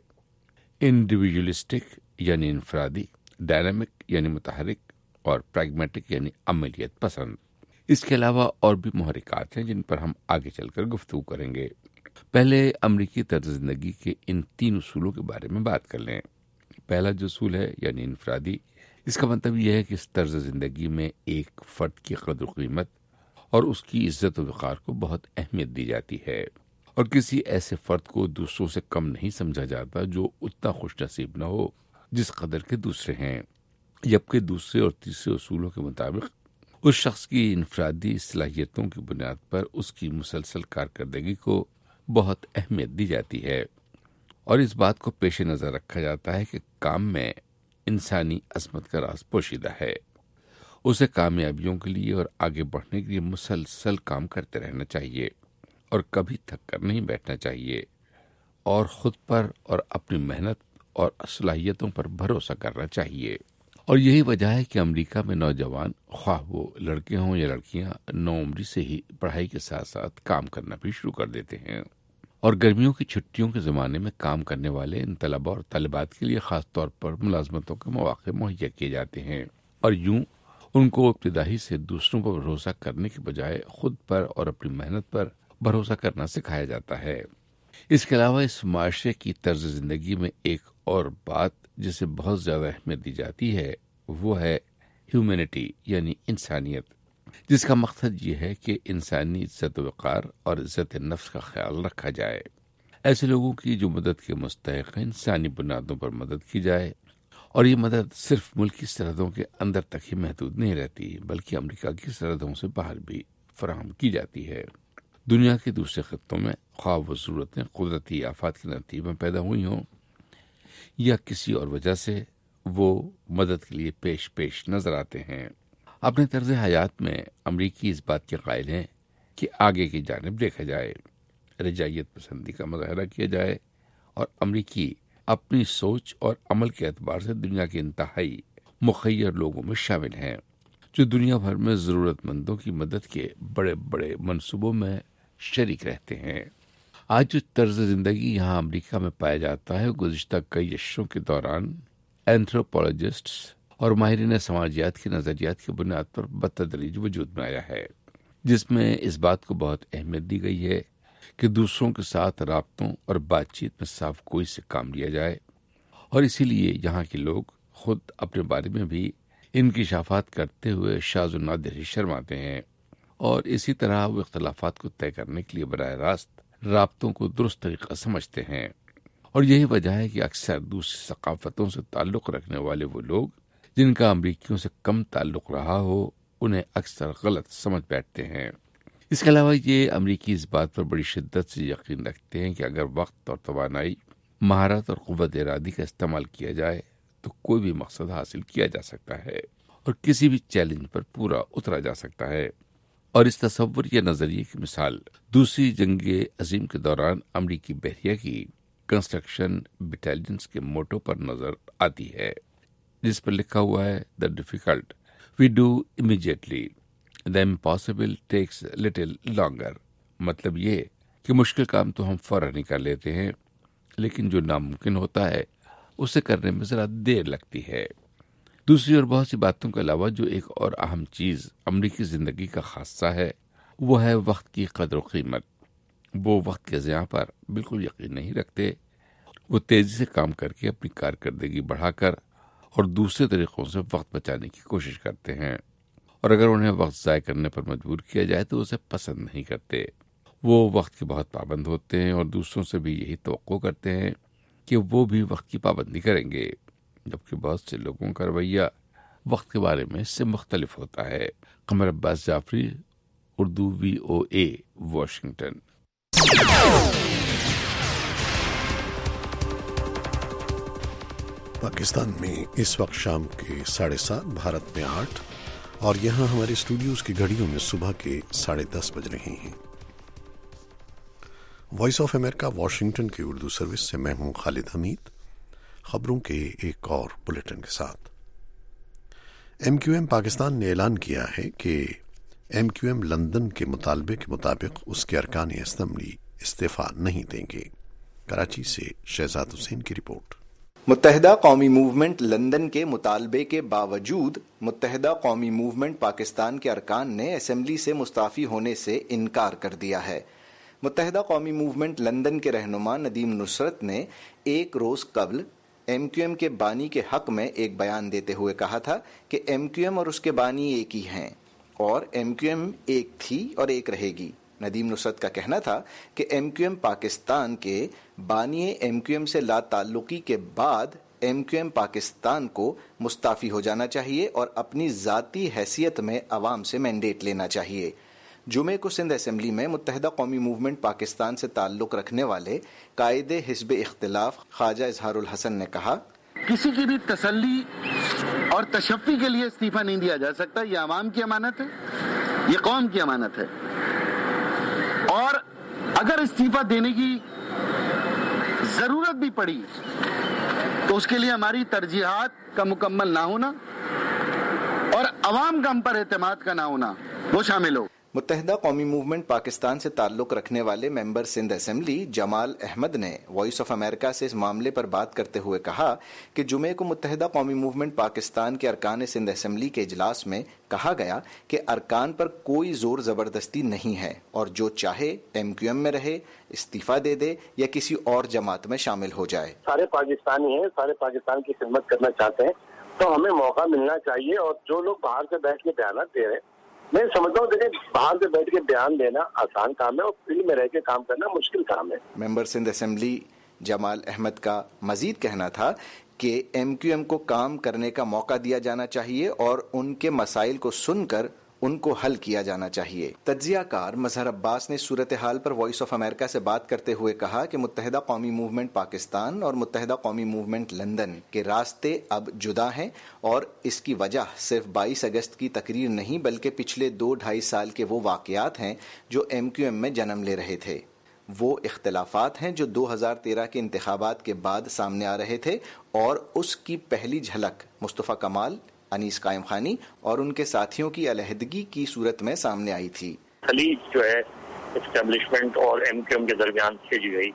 انڈیویجولسٹک یعنی انفرادی، ڈائنامک یعنی متحرک، اور پریگمیٹک یعنی عملیت پسند۔ اس کے علاوہ اور بھی محرکات ہیں جن پر ہم آگے چل کر گفتگو کریں گے۔ پہلے امریکی طرز زندگی کے ان 3 اصولوں کے بارے میں بات کر لیں۔ پہلا جو اصول ہے یعنی انفرادی، اس کا مطلب یہ ہے کہ اس طرز زندگی میں ایک فرد کی قدر و قیمت اور اس کی عزت و وقار کو بہت اہمیت دی جاتی ہے، اور کسی ایسے فرد کو دوسروں سے کم نہیں سمجھا جاتا جو اتنا خوش نصیب نہ ہو جس قدر کے دوسرے ہیں، جبکہ دوسرے اور تیسرے اصولوں کے مطابق اس شخص کی انفرادی صلاحیتوں کی بنیاد پر اس کی مسلسل کارکردگی کو بہت اہمیت دی جاتی ہے، اور اس بات کو پیش نظر رکھا جاتا ہے کہ کام میں انسانی عظمت کا راز پوشیدہ ہے۔ اسے کامیابیوں کے لیے اور آگے بڑھنے کے لیے مسلسل کام کرتے رہنا چاہیے اور کبھی تھک کر نہیں بیٹھنا چاہیے، اور خود پر اور اپنی محنت اور صلاحیتوں پر بھروسہ کرنا چاہیے۔ اور یہی وجہ ہے کہ امریکہ میں نوجوان، خواہ وہ لڑکے ہوں یا لڑکیاں، نوعمری سے ہی پڑھائی کے ساتھ ساتھ کام کرنا بھی شروع کر دیتے ہیں، اور گرمیوں کی چھٹیوں کے زمانے میں کام کرنے والے ان طلباء اور طالبات کے لیے خاص طور پر ملازمتوں کے مواقع مہیا کیے جاتے ہیں، اور یوں ان کو ابتدائی سے دوسروں پر بھروسہ کرنے کے بجائے خود پر اور اپنی محنت پر بھروسہ کرنا سکھایا جاتا ہے۔ اس کے علاوہ اس معاشرے کی طرز زندگی میں ایک اور بات جسے بہت زیادہ اہمیت دی جاتی ہے وہ ہے ہیومینٹی یعنی انسانیت، جس کا مقصد یہ ہے کہ انسانی عزت و وقار اور عزت نفس کا خیال رکھا جائے۔ ایسے لوگوں کی جو مدد کے مستحق ہیں انسانی بنیادوں پر مدد کی جائے، اور یہ مدد صرف ملکی سرحدوں کے اندر تک ہی محدود نہیں رہتی بلکہ امریکہ کی سرحدوں سے باہر بھی فراہم کی جاتی ہے۔ دنیا کے دوسرے خطوں میں خواہ وہ ضرورتیں قدرتی آفات کے نتیجے میں پیدا ہوئی ہوں یا کسی اور وجہ سے، وہ مدد کے لیے پیش نظر آتے ہیں۔ اپنے طرز حیات میں امریکی اس بات کے قائل ہیں کہ آگے کی جانب دیکھا جائے، رجعیت پسندی کا مظاہرہ کیا جائے، اور امریکی اپنی سوچ اور عمل کے اعتبار سے دنیا کے انتہائی مخیر لوگوں میں شامل ہیں جو دنیا بھر میں ضرورت مندوں کی مدد کے بڑے بڑے منصوبوں میں شریک رہتے ہیں۔ آج جو طرز زندگی یہاں امریکہ میں پایا جاتا ہے گزشتہ کئی عشروں کے دوران اینتھروپولوجسٹس اور ماہرین سماجیات کے نظریات کی بنیاد پر بتدریج وجود میں آیا ہے، جس میں اس بات کو بہت اہمیت دی گئی ہے کہ دوسروں کے ساتھ رابطوں اور بات چیت میں صاف گوئی سے کام لیا جائے، اور اسی لیے یہاں کے لوگ خود اپنے بارے میں بھی انکشافات کرتے ہوئے شاذ و نادر ہی شرماتے ہیں، اور اسی طرح وہ اختلافات کو طے کرنے کے لیے براہ راست رابطوں کو درست طریقہ سمجھتے ہیں، اور یہی وجہ ہے کہ اکثر دوسری ثقافتوں سے تعلق رکھنے والے وہ لوگ جن کا امریکیوں سے کم تعلق رہا ہو انہیں اکثر غلط سمجھ بیٹھتے ہیں۔ اس کے علاوہ یہ امریکی اس بات پر بڑی شدت سے یقین رکھتے ہیں کہ اگر وقت اور توانائی، مہارت اور قوت ارادی کا استعمال کیا جائے تو کوئی بھی مقصد حاصل کیا جا سکتا ہے اور کسی بھی چیلنج پر پورا اترا جا سکتا ہے۔ اور اس تصور یا نظریے کی مثال دوسری جنگ عظیم کے دوران امریکی بحریہ کی کنسٹرکشن بٹالینز کے موٹو پر نظر آتی ہے، جس پر لکھا ہوا ہے "The difficult we do immediately The impossible takes little longer. مطلب یہ کہ مشکل کام تو ہم فوراً ہی کر لیتے ہیں، لیکن جو ناممکن ہوتا ہے اسے کرنے میں ذرا دیر لگتی ہے۔ دوسری اور بہت سی باتوں کے علاوہ جو ایک اور اہم چیز امریکی زندگی کا خاصہ ہے وہ ہے وقت کی قدر و قیمت۔ وہ وقت کے ضیاع پر بالکل یقین نہیں رکھتے۔ وہ تیزی سے کام کر کے اپنی کارکردگی بڑھا کر اور دوسرے طریقوں سے وقت بچانے کی کوشش کرتے ہیں، اور اگر انہیں وقت ضائع کرنے پر مجبور کیا جائے تو اسے پسند نہیں کرتے۔ وہ وقت کے بہت پابند ہوتے ہیں اور دوسروں سے بھی یہی توقع کرتے ہیں کہ وہ بھی وقت کی پابندی کریں گے، جبکہ بہت سے لوگوں کا رویہ وقت کے بارے میں اس سے مختلف ہوتا ہے۔ Qamar Abbas Jafri, Urdu VOA، Washington. پاکستان میں اس وقت شام کے 7:30، بھارت میں 8، اور یہاں ہمارے اسٹوڈیوز کی گھڑیوں میں صبح کے 10:30 بج رہے ہیں۔ وائس آف امریکہ واشنگٹن کی اردو سروس سے میں ہوں خالد حمید، خبروں کے ایک اور بلیٹن کے ساتھ۔ MQM پاکستان نے اعلان کیا ہے کہ MQM لندن کے مطالبے کے مطابق اس کے ارکان اسمبلی استعفیٰ نہیں دیں گے۔ کراچی سے شہزاد حسین کی رپورٹ۔ متحدہ قومی موومنٹ لندن کے مطالبے کے باوجود متحدہ قومی موومنٹ پاکستان کے ارکان نے اسمبلی سے مستعفی ہونے سے انکار کر دیا ہے۔ متحدہ قومی موومنٹ لندن کے رہنما ندیم نصرت نے ایک روز قبل MQM کے بانی کے حق میں ایک بیان دیتے ہوئے کہا تھا کہ MQM اور اس کے بانی ایک ہی ہیں اور MQM ایک تھی اور ایک رہے گی۔ ندیم نصرت کا کہنا تھا کہ MQM پاکستان کے بانی MQM سے لا تعلقی کے بعد MQM پاکستان کو مستعفی ہو جانا چاہیے اور اپنی ذاتی حیثیت میں عوام سے مینڈیٹ لینا چاہیے۔ جمعے کو سندھ اسمبلی میں متحدہ قومی موومنٹ پاکستان سے تعلق رکھنے والے قائد حزب اختلاف خواجہ اظہار الحسن نے کہا، کسی کی بھی تسلی اور تشفی کے لیے استعفیٰ نہیں دیا جا سکتا۔ یہ عوام کی امانت ہے، یہ قوم کی امانت ہے، اور اگر استعفیٰ دینے کی ضرورت بھی پڑی تو اس کے لیے ہماری ترجیحات کا مکمل نہ ہونا اور عوام کا ہم پر اعتماد کا نہ ہونا وہ شامل ہو۔ متحدہ قومی موومنٹ پاکستان سے تعلق رکھنے والے ممبر سندھ اسمبلی جمال احمد نے وائس آف امریکہ سے اس معاملے پر بات کرتے ہوئے کہا کہ جمعے کو متحدہ قومی موومنٹ پاکستان کے ارکان سندھ اسمبلی کے اجلاس میں کہا گیا کہ ارکان پر کوئی زور زبردستی نہیں ہے اور جو چاہے MQM میں رہے، استعفیٰ دے دے یا کسی اور جماعت میں شامل ہو جائے۔ سارے پاکستانی ہیں، سارے پاکستان کی خدمت کرنا چاہتے ہیں تو ہمیں موقع ملنا چاہیے، اور جو لوگ باہر سے بیٹھ کے بیانات دے رہے ہیں، میں سمجھتا ہوں دیکھیں باہر سے بیٹھ کے بیان دینا آسان کام ہے اور فیلڈ میں رہ کے کام کرنا مشکل کام ہے۔ ممبر سندھ اسمبلی جمال احمد کا مزید کہنا تھا کہ MQM کو کام کرنے کا موقع دیا جانا چاہیے اور ان کے مسائل کو سن کر ان کو حل کیا جانا چاہیے۔ تجزیہ کار مظہر عباس نے صورتحال پر وائس آف امریکہ سے بات کرتے ہوئے کہا کہ متحدہ قومی موومنٹ پاکستان اور متحدہ قومی موومنٹ لندن کے راستے اب جدا ہیں اور اس کی وجہ صرف 22 اگست کی تقریر نہیں بلکہ پچھلے 2-2.5 سال کے وہ واقعات ہیں جو MQM میں جنم لے رہے تھے۔ وہ اختلافات ہیں جو 2013 کے انتخابات کے بعد سامنے آ رہے تھے اور اس کی پہلی جھلک مصطفیٰ کمال، انیس قائم خانی اور ان کے ساتھیوں کی علیحدگی کی صورت میں سامنے آئی تھی۔ خلیج جو ہے اسٹیبلشمنٹ اور MQM کے درمیان کھینچ گئی۔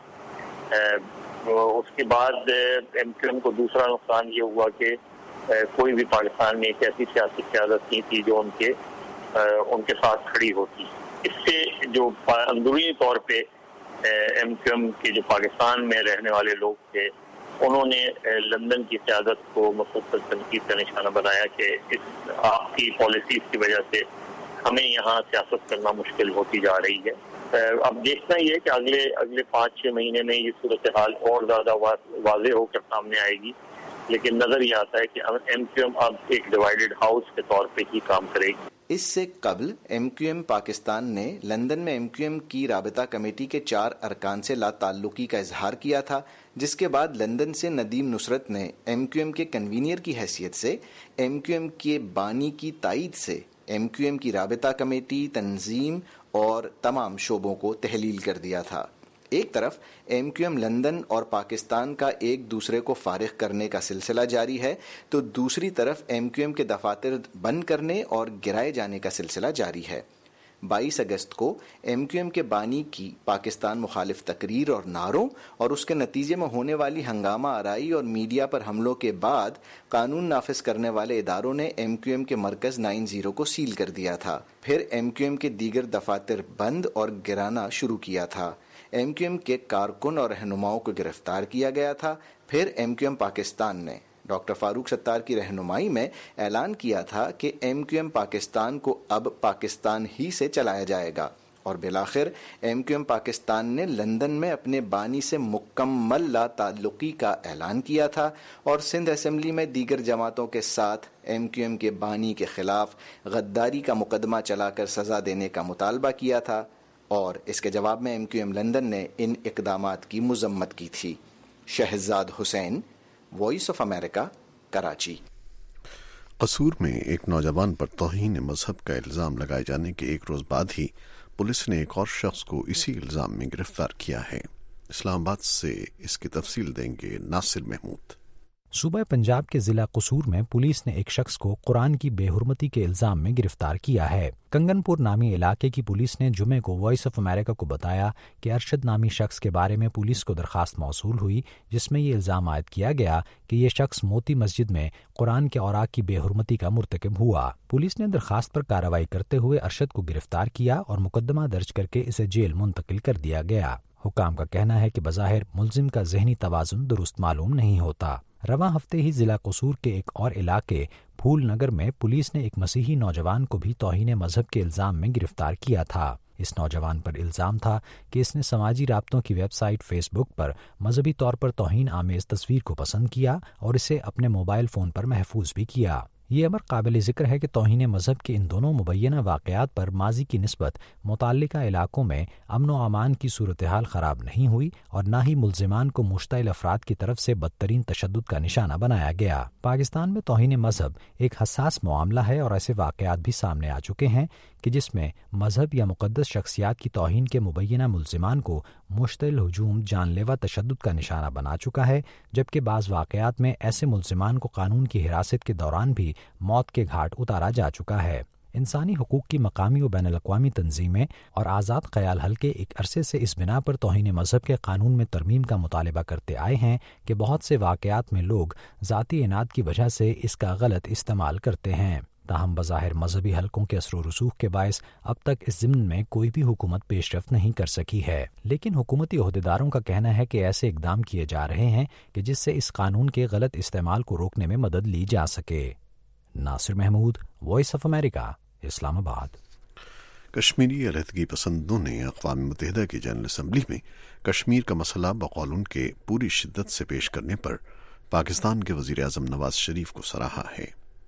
اس کے بعد MQM کو دوسرا نقصان یہ ہوا کہ کوئی بھی پاکستان میں ایک ایسی سیاسی قیادت نہیں تھی جو ان کے ساتھ کھڑی ہوتی۔ اس سے جو اندرونی طور پہ MQM کے جو پاکستان میں رہنے والے لوگ تھے انہوں نے لندن کی قیادت کو مسلسل تنقید کا نشانہ بنایا کہ اس آپ کی پالیسیز کی وجہ سے ہمیں یہاں سیاست کرنا مشکل ہوتی جا رہی ہے۔ اب دیکھنا یہ ہے کہ اگلے 5-6 مہینے میں یہ صورتحال اور زیادہ واضح ہو کر سامنے آئے گی، لیکن نظر یہ آتا ہے کہ MQM اب ایک ڈیوائیڈڈ ہاؤس کے طور پہ ہی کام کرے گی۔ اس سے قبل MQM پاکستان نے لندن میں MQM کی رابطہ کمیٹی کے 4 ارکان سے لا تعلقی کا اظہار کیا تھا، جس کے بعد لندن سے ندیم نصرت نے MQM کے کنوینئر کی حیثیت سے MQM کے بانی کی تائید سے MQM کی رابطہ کمیٹی، تنظیم اور تمام شعبوں کو تحلیل کر دیا تھا۔ ایک طرف MQM لندن اور پاکستان کا ایک دوسرے کو فارغ کرنے کا سلسلہ جاری ہے تو دوسری طرف MQM کے دفاتر بند کرنے اور گرائے جانے کا سلسلہ جاری ہے۔ 22 اگست کو MQM کے بانی کی پاکستان مخالف تقریر اور نعروں اور اس کے نتیجے میں ہونے والی ہنگامہ آرائی اور میڈیا پر حملوں کے بعد قانون نافذ کرنے والے اداروں نے MQM کے مرکز 90 کو سیل کر دیا تھا۔ پھر MQM کے دیگر دفاتر بند اور گرانا شروع کیا تھا۔ MQM کے کارکن اور رہنماؤں کو گرفتار کیا گیا تھا۔ پھر MQM پاکستان نے ڈاکٹر فاروق ستار کی رہنمائی میں اعلان کیا تھا کہ MQM پاکستان کو اب پاکستان ہی سے چلایا جائے گا، اور بالآخر MQM پاکستان نے لندن میں اپنے بانی سے مکمل لا تعلقی کا اعلان کیا تھا اور سندھ اسمبلی میں دیگر جماعتوں کے ساتھ MQM کے بانی کے خلاف غداری کا مقدمہ چلا کر سزا دینے کا مطالبہ کیا تھا، اور اس کے جواب میں MQM لندن نے ان اقدامات کی مذمت کی تھی۔ Shahzad Hussain, voice of America, Karachi. Kasur میں ایک نوجوان پر توہین مذہب کا الزام لگائے جانے کے ایک روز بعد ہی پولیس نے ایک اور شخص کو اسی الزام میں گرفتار کیا ہے۔ اسلام آباد سے اس کی تفصیل دیں گے ناصر محمود۔ صوبہ پنجاب کے ضلع قصور میں پولیس نے ایک شخص کو قرآن کی بے حرمتی کے الزام میں گرفتار کیا ہے۔ کنگن پور نامی علاقے کی پولیس نے جمعے کو وائس آف امریکہ کو بتایا کہ ارشد نامی شخص کے بارے میں پولیس کو درخواست موصول ہوئی، جس میں یہ الزام عائد کیا گیا کہ یہ شخص موتی مسجد میں قرآن کے اوراق کی بے حرمتی کا مرتکب ہوا۔ پولیس نے درخواست پر کارروائی کرتے ہوئے ارشد کو گرفتار کیا اور مقدمہ درج کر کے اسے جیل منتقل کر دیا گیا۔ حکام کا کہنا ہے کہ بظاہر ملزم کا ذہنی توازن درست معلوم نہیں ہوتا۔ رواں ہفتے ہی ضلع قصور کے ایک اور علاقے پھول نگر میں پولیس نے ایک مسیحی نوجوان کو بھی توہین مذہب کے الزام میں گرفتار کیا تھا۔ اس نوجوان پر الزام تھا کہ اس نے سماجی رابطوں کی ویب سائٹ فیس بک پر مذہبی طور پر توہین آمیز تصویر کو پسند کیا اور اسے اپنے موبائل فون پر محفوظ بھی کیا۔ یہ امر قابل ذکر ہے کہ توہین مذہب کے ان دونوں مبینہ واقعات پر ماضی کی نسبت متعلقہ علاقوں میں امن و امان کی صورتحال خراب نہیں ہوئی اور نہ ہی ملزمان کو مشتعل افراد کی طرف سے بدترین تشدد کا نشانہ بنایا گیا۔ پاکستان میں توہین مذہب ایک حساس معاملہ ہے اور ایسے واقعات بھی سامنے آ چکے ہیں کہ جس میں مذہب یا مقدس شخصیات کی توہین کے مبینہ ملزمان کو مشتعل ہجوم جان لیوا تشدد کا نشانہ بنا چکا ہے، جبکہ بعض واقعات میں ایسے ملزمان کو قانون کی حراست کے دوران بھی موت کے گھاٹ اتارا جا چکا ہے۔ انسانی حقوق کی مقامی و بین الاقوامی تنظیمیں اور آزاد خیال حلقے ایک عرصے سے اس بنا پر توہین مذہب کے قانون میں ترمیم کا مطالبہ کرتے آئے ہیں کہ بہت سے واقعات میں لوگ ذاتی اناد کی وجہ سے اس کا غلط استعمال کرتے ہیں۔ تاہم بظاہر مذہبی حلقوں کے اثر و رسوخ کے باعث اب تک اس ضمن میں کوئی بھی حکومت پیش رفت نہیں کر سکی ہے، لیکن حکومتی عہدیداروں کا کہنا ہے کہ ایسے اقدام کیے جا رہے ہیں کہ جس سے اس قانون کے غلط استعمال کو روکنے میں مدد لی جا سکے۔ Nasir Mahmood, voice of America, Islamabad. Kashmiri علیحدگی پسندوں نے اقوام متحدہ کی جنرل اسمبلی میں کشمیر کا مسئلہ بقول ان کے پوری شدت سے پیش کرنے پر پاکستان کے وزیر اعظم نواز شریف کو سراہا ہے۔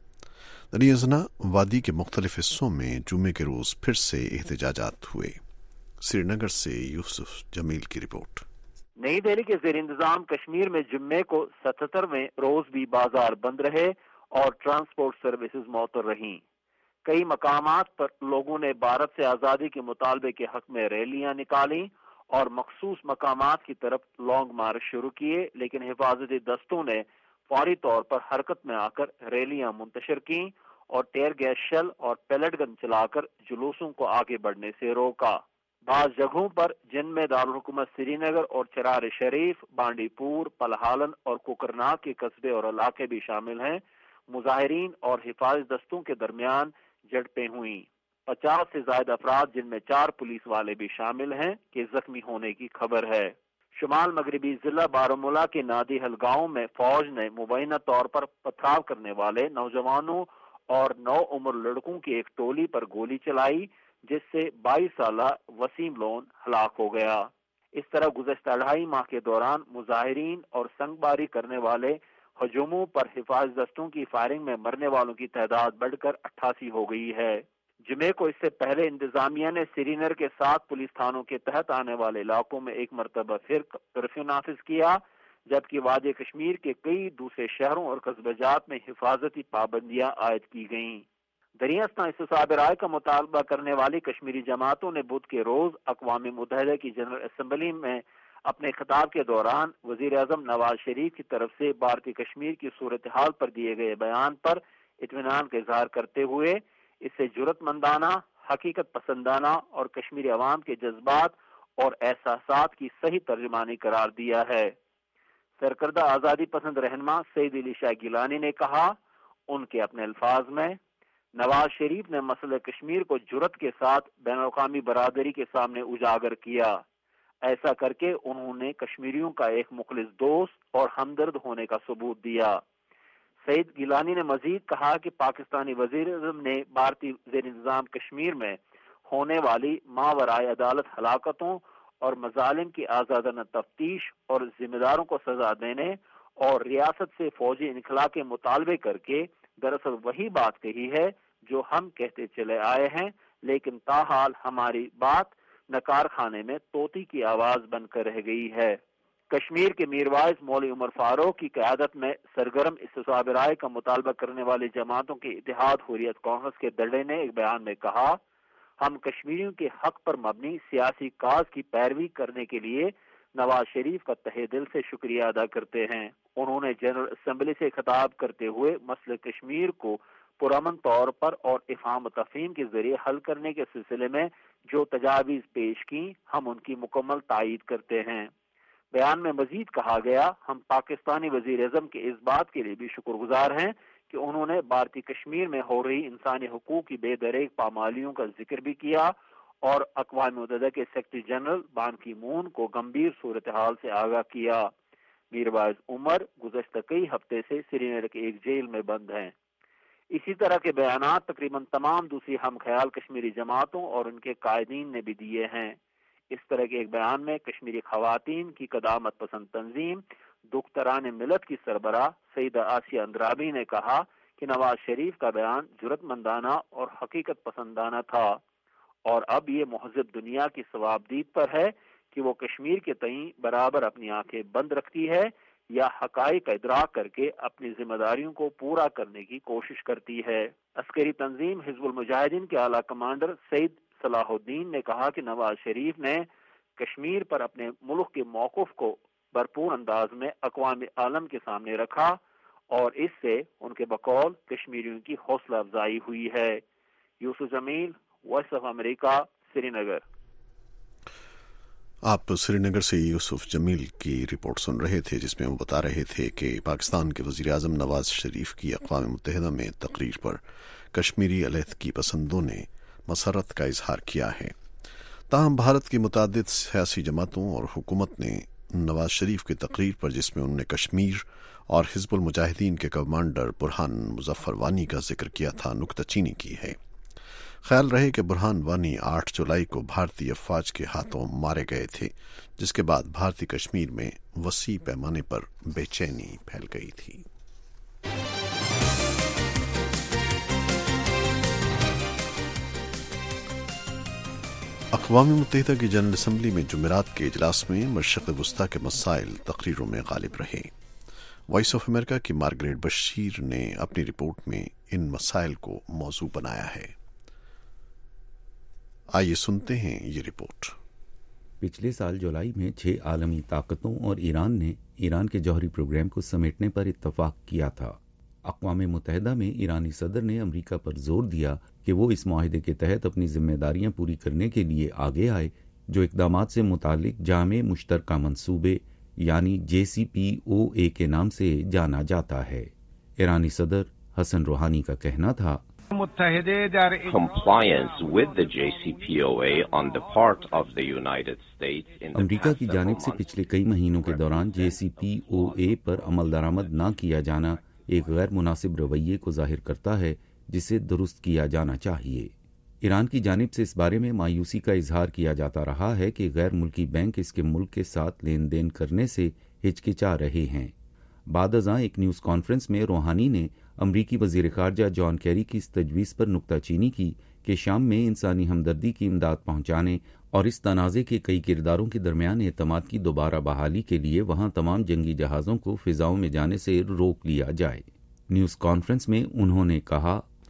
دریازنا وادی کے مختلف حصوں میں جمعے کے روز پھر سے احتجاجات ہوئے۔ سری نگر سے یوسف جمیل کی رپورٹ۔ نئی دہلی کے زیر انتظام کشمیر میں جمعے کو 77ویں روز بھی بازار بند رہے اور ٹرانسپورٹ سروسز معطل رہیں۔ کئی مقامات پر لوگوں نے بھارت سے آزادی کے مطالبے کے حق میں ریلیاں نکالیں اور مخصوص مقامات کی طرف لانگ مارچ شروع کیے، لیکن حفاظتی دستوں نے فوری طور پر حرکت میں آ کر ریلیاں منتشر کیں اور ٹیئر گیس شل اور پیلٹ گن چلا کر جلوسوں کو آگے بڑھنے سے روکا۔ بعض جگہوں پر جن میں دارالحکومت سری نگر اور چرار شریف، بانڈی پور، پلہالن اور کوکرناگ کے قصبے اور علاقے بھی شامل ہیں، مظاہرین اور حفاظتی دستوں کے درمیان جھڑپیں ہوئیں۔ 50 سے زائد افراد جن میں 4 پولیس والے بھی شامل ہیں کہ زخمی ہونے کی خبر ہے۔ شمال مغربی ضلع بارہمولہ کے نادی حل گاؤں میں فوج نے مبینہ طور پر پتھراؤ کرنے والے نوجوانوں اور 9 عمر لڑکوں کی ایک ٹولی پر گولی چلائی، جس سے 22 سالہ وسیم لون ہلاک ہو گیا۔ اس طرح گزشتہ 2.5 ماہ کے دوران مظاہرین اور سنگ باری کرنے والے ہجوموں پر حفاظتی دستوں کی فائرنگ میں مرنے والوں کی تعداد بڑھ کر 88 ہو گئی ہے۔ جمعے کو اس سے پہلے انتظامیہ نے سری نگر کے 7 پولیس تھانوں کے تحت آنے والے علاقوں میں ایک مرتبہ پھر کرفیو نافذ کیا، جبکہ وادی کشمیر کے کئی دوسرے شہروں اور قصبے جات میں حفاظتی پابندیاں عائد کی گئیں۔ دریاستہ استصواب رائے کا مطالبہ کرنے والی کشمیری جماعتوں نے بدھ کے روز اقوام متحدہ کی جنرل اسمبلی میں اپنے خطاب کے دوران وزیر اعظم نواز شریف کی طرف سے بھارتی کشمیر کی صورتحال پر دیے گئے بیان پر اطمینان کا اظہار کرتے ہوئے اسے جرأت مندانہ، حقیقت پسندانہ اور کشمیری عوام کے جذبات اور احساسات کی صحیح ترجمانی قرار دیا ہے۔ سرکردہ آزادی پسند رہنما سعید علی شاہ گیلانی نے کہا، ان کے اپنے الفاظ میں، نواز شریف نے مسئلہ کشمیر کو جرأت کے ساتھ بین الاقوامی برادری کے سامنے اجاگر کیا۔ ایسا کر کے انہوں نے کشمیریوں کا ایک مخلص دوست اور ہمدرد ہونے کا ثبوت دیا۔ سعید گیلانی نے مزید کہا کہ پاکستانی وزیر اعظم نے بھارتی زیر انتظام کشمیر میں ہونے والی ماورائے عدالت ہلاکتوں اور مظالم کی آزادانہ تفتیش اور ذمہ داروں کو سزا دینے اور ریاست سے فوجی انخلا کے مطالبے کر کے دراصل وہی بات کہی ہے جو ہم کہتے چلے آئے ہیں، لیکن تاحال ہماری بات نکار خانے میں طوطی کی آواز بن کر رہ گئی ہے۔ کشمیر کے میروائز مولوی عمر فاروق کی قیادت میں سرگرم استصواب رائے کا مطالبہ کرنے والی جماعتوں کے اتحاد حریت کانگریس کے دڑے نے ایک بیان میں کہا، ہم کشمیریوں کے حق پر مبنی سیاسی کاز کی پیروی کرنے کے لیے نواز شریف کا تہہ دل سے شکریہ ادا کرتے ہیں۔ انہوں نے جنرل اسمبلی سے خطاب کرتے ہوئے مسئلہ کشمیر کو پرامن طور پر اور افہام و تفہیم کے ذریعے حل کرنے کے سلسلے میں جو تجاویز پیش کی، ہم ان کی مکمل تائید کرتے ہیں۔ بیان میں مزید کہا گیا، ہم پاکستانی وزیر اعظم کے اس بات کے لیے بھی شکر گزار ہیں کہ انہوں نے بھارتی کشمیر میں ہو رہی انسانی حقوق کی بے دریغ پامالیوں کا ذکر بھی کیا اور اقوام متحدہ کے سیکرٹری جنرل بان کی مون کو گمبھیر صورتحال سے آگاہ کیا۔ میروائز عمر گزشتہ کئی ہفتے سے سری نگر کے ایک جیل میں بند ہیں۔ اسی طرح کے بیانات تقریباً تمام دوسری ہم خیال کشمیری جماعتوں اور ان کے قائدین نے بھی دیے ہیں۔ اس طرح کے ایک بیان میں کشمیری خواتین کی قدامت پسند تنظیم دختران ملت کی سربراہ سیدہ آسیہ اندرابی نے کہا کہ نواز شریف کا بیان جرأت مندانہ اور حقیقت پسندانہ تھا، اور اب یہ مہذب دنیا کی ثوابدید پر ہے کہ وہ کشمیر کے تئیں برابر اپنی آنکھیں بند رکھتی ہے یا حقائق کا ادراک کر کے اپنی ذمہ داریوں کو پورا کرنے کی کوشش کرتی ہے۔ عسکری تنظیم حزب المجاہدین کے اعلیٰ کمانڈر سعید صلاح الدین نے کہا کہ نواز شریف نے کشمیر پر اپنے ملک کے موقف کو بھرپور انداز میں اقوام عالم کے سامنے رکھا اور اس سے ان کے بقول کشمیریوں کی حوصلہ افزائی ہوئی ہے۔ Yousuf Jamil, voice of America, Srinagar. آپ سری نگر سے یوسف جمیل کی رپورٹ سن رہے تھے، جس میں وہ بتا رہے تھے کہ پاکستان کے وزیر اعظم نواز شریف کی اقوام متحدہ میں تقریر پر کشمیری علیحدگی پسندوں نے مسرت کا اظہار کیا ہے۔ تاہم بھارت کی متعدد سیاسی جماعتوں اور حکومت نے نواز شریف کی تقریر پر، جس میں انہوں نے کشمیر اور حزب المجاہدین کے کمانڈر برہان مظفر وانی کا ذکر کیا تھا، نکتہ چینی کی ہے۔ خیال رہے کہ برہان وانی 8 جولائی کو بھارتی افواج کے ہاتھوں مارے گئے تھے، جس کے بعد بھارتی کشمیر میں وسیع پیمانے پر بے چینی پھیل گئی تھی۔ اقوام متحدہ کی جنرل اسمبلی میں جمعرات کے اجلاس میں مشرق وسطیٰ کے مسائل تقریروں میں غالب رہے۔ وائس آف امریکہ کی مارگریٹ بشیر نے اپنی رپورٹ میں ان مسائل کو موضوع بنایا ہے۔ آئیے سنتے ہیں یہ رپورٹ۔ پچھلے سال جولائی میں 6 عالمی طاقتوں اور ایران نے ایران کے جوہری پروگرام کو سمیٹنے پر اتفاق کیا تھا۔ اقوام متحدہ میں ایرانی صدر نے امریکہ پر زور دیا کہ وہ اس معاہدے کے تحت اپنی ذمہ داریاں پوری کرنے کے لیے آگے آئے، جو اقدامات سے متعلق جامع مشترکہ منصوبے یعنی JCPOA کے نام سے جانا جاتا ہے۔ ایرانی صدر حسن روحانی کا کہنا تھا، compliance with the JCPOA on the part of the United States in the امریکہ کی جانب سے پچھلے کئی مہینوں کے دوران JCPOA پر عمل درآمد نہ کیا جانا ایک غیر مناسب رویے کو ظاہر کرتا ہے جسے درست کیا جانا چاہیے۔ ایران کی جانب سے اس بارے میں مایوسی کا اظہار کیا جاتا رہا ہے کہ غیر ملکی بینک اس کے ملک کے ساتھ لین دین کرنے سے ہچکچا رہے ہیں۔ بعد ازاں ایک نیوز کانفرنس میں روحانی نے امریکی وزیر خارجہ جان کیری کی اس تجویز پر نکتہ چینی کی کہ شام میں انسانی ہمدردی کی امداد پہنچانے اور اس تنازع کے کئی کرداروں کے درمیان اعتماد کی دوبارہ بحالی کے لیے وہاں تمام جنگی جہازوں کو فضاؤں میں جانے سے روک لیا جائے۔ نیوز کانفرنس میں انہوں نے کہا،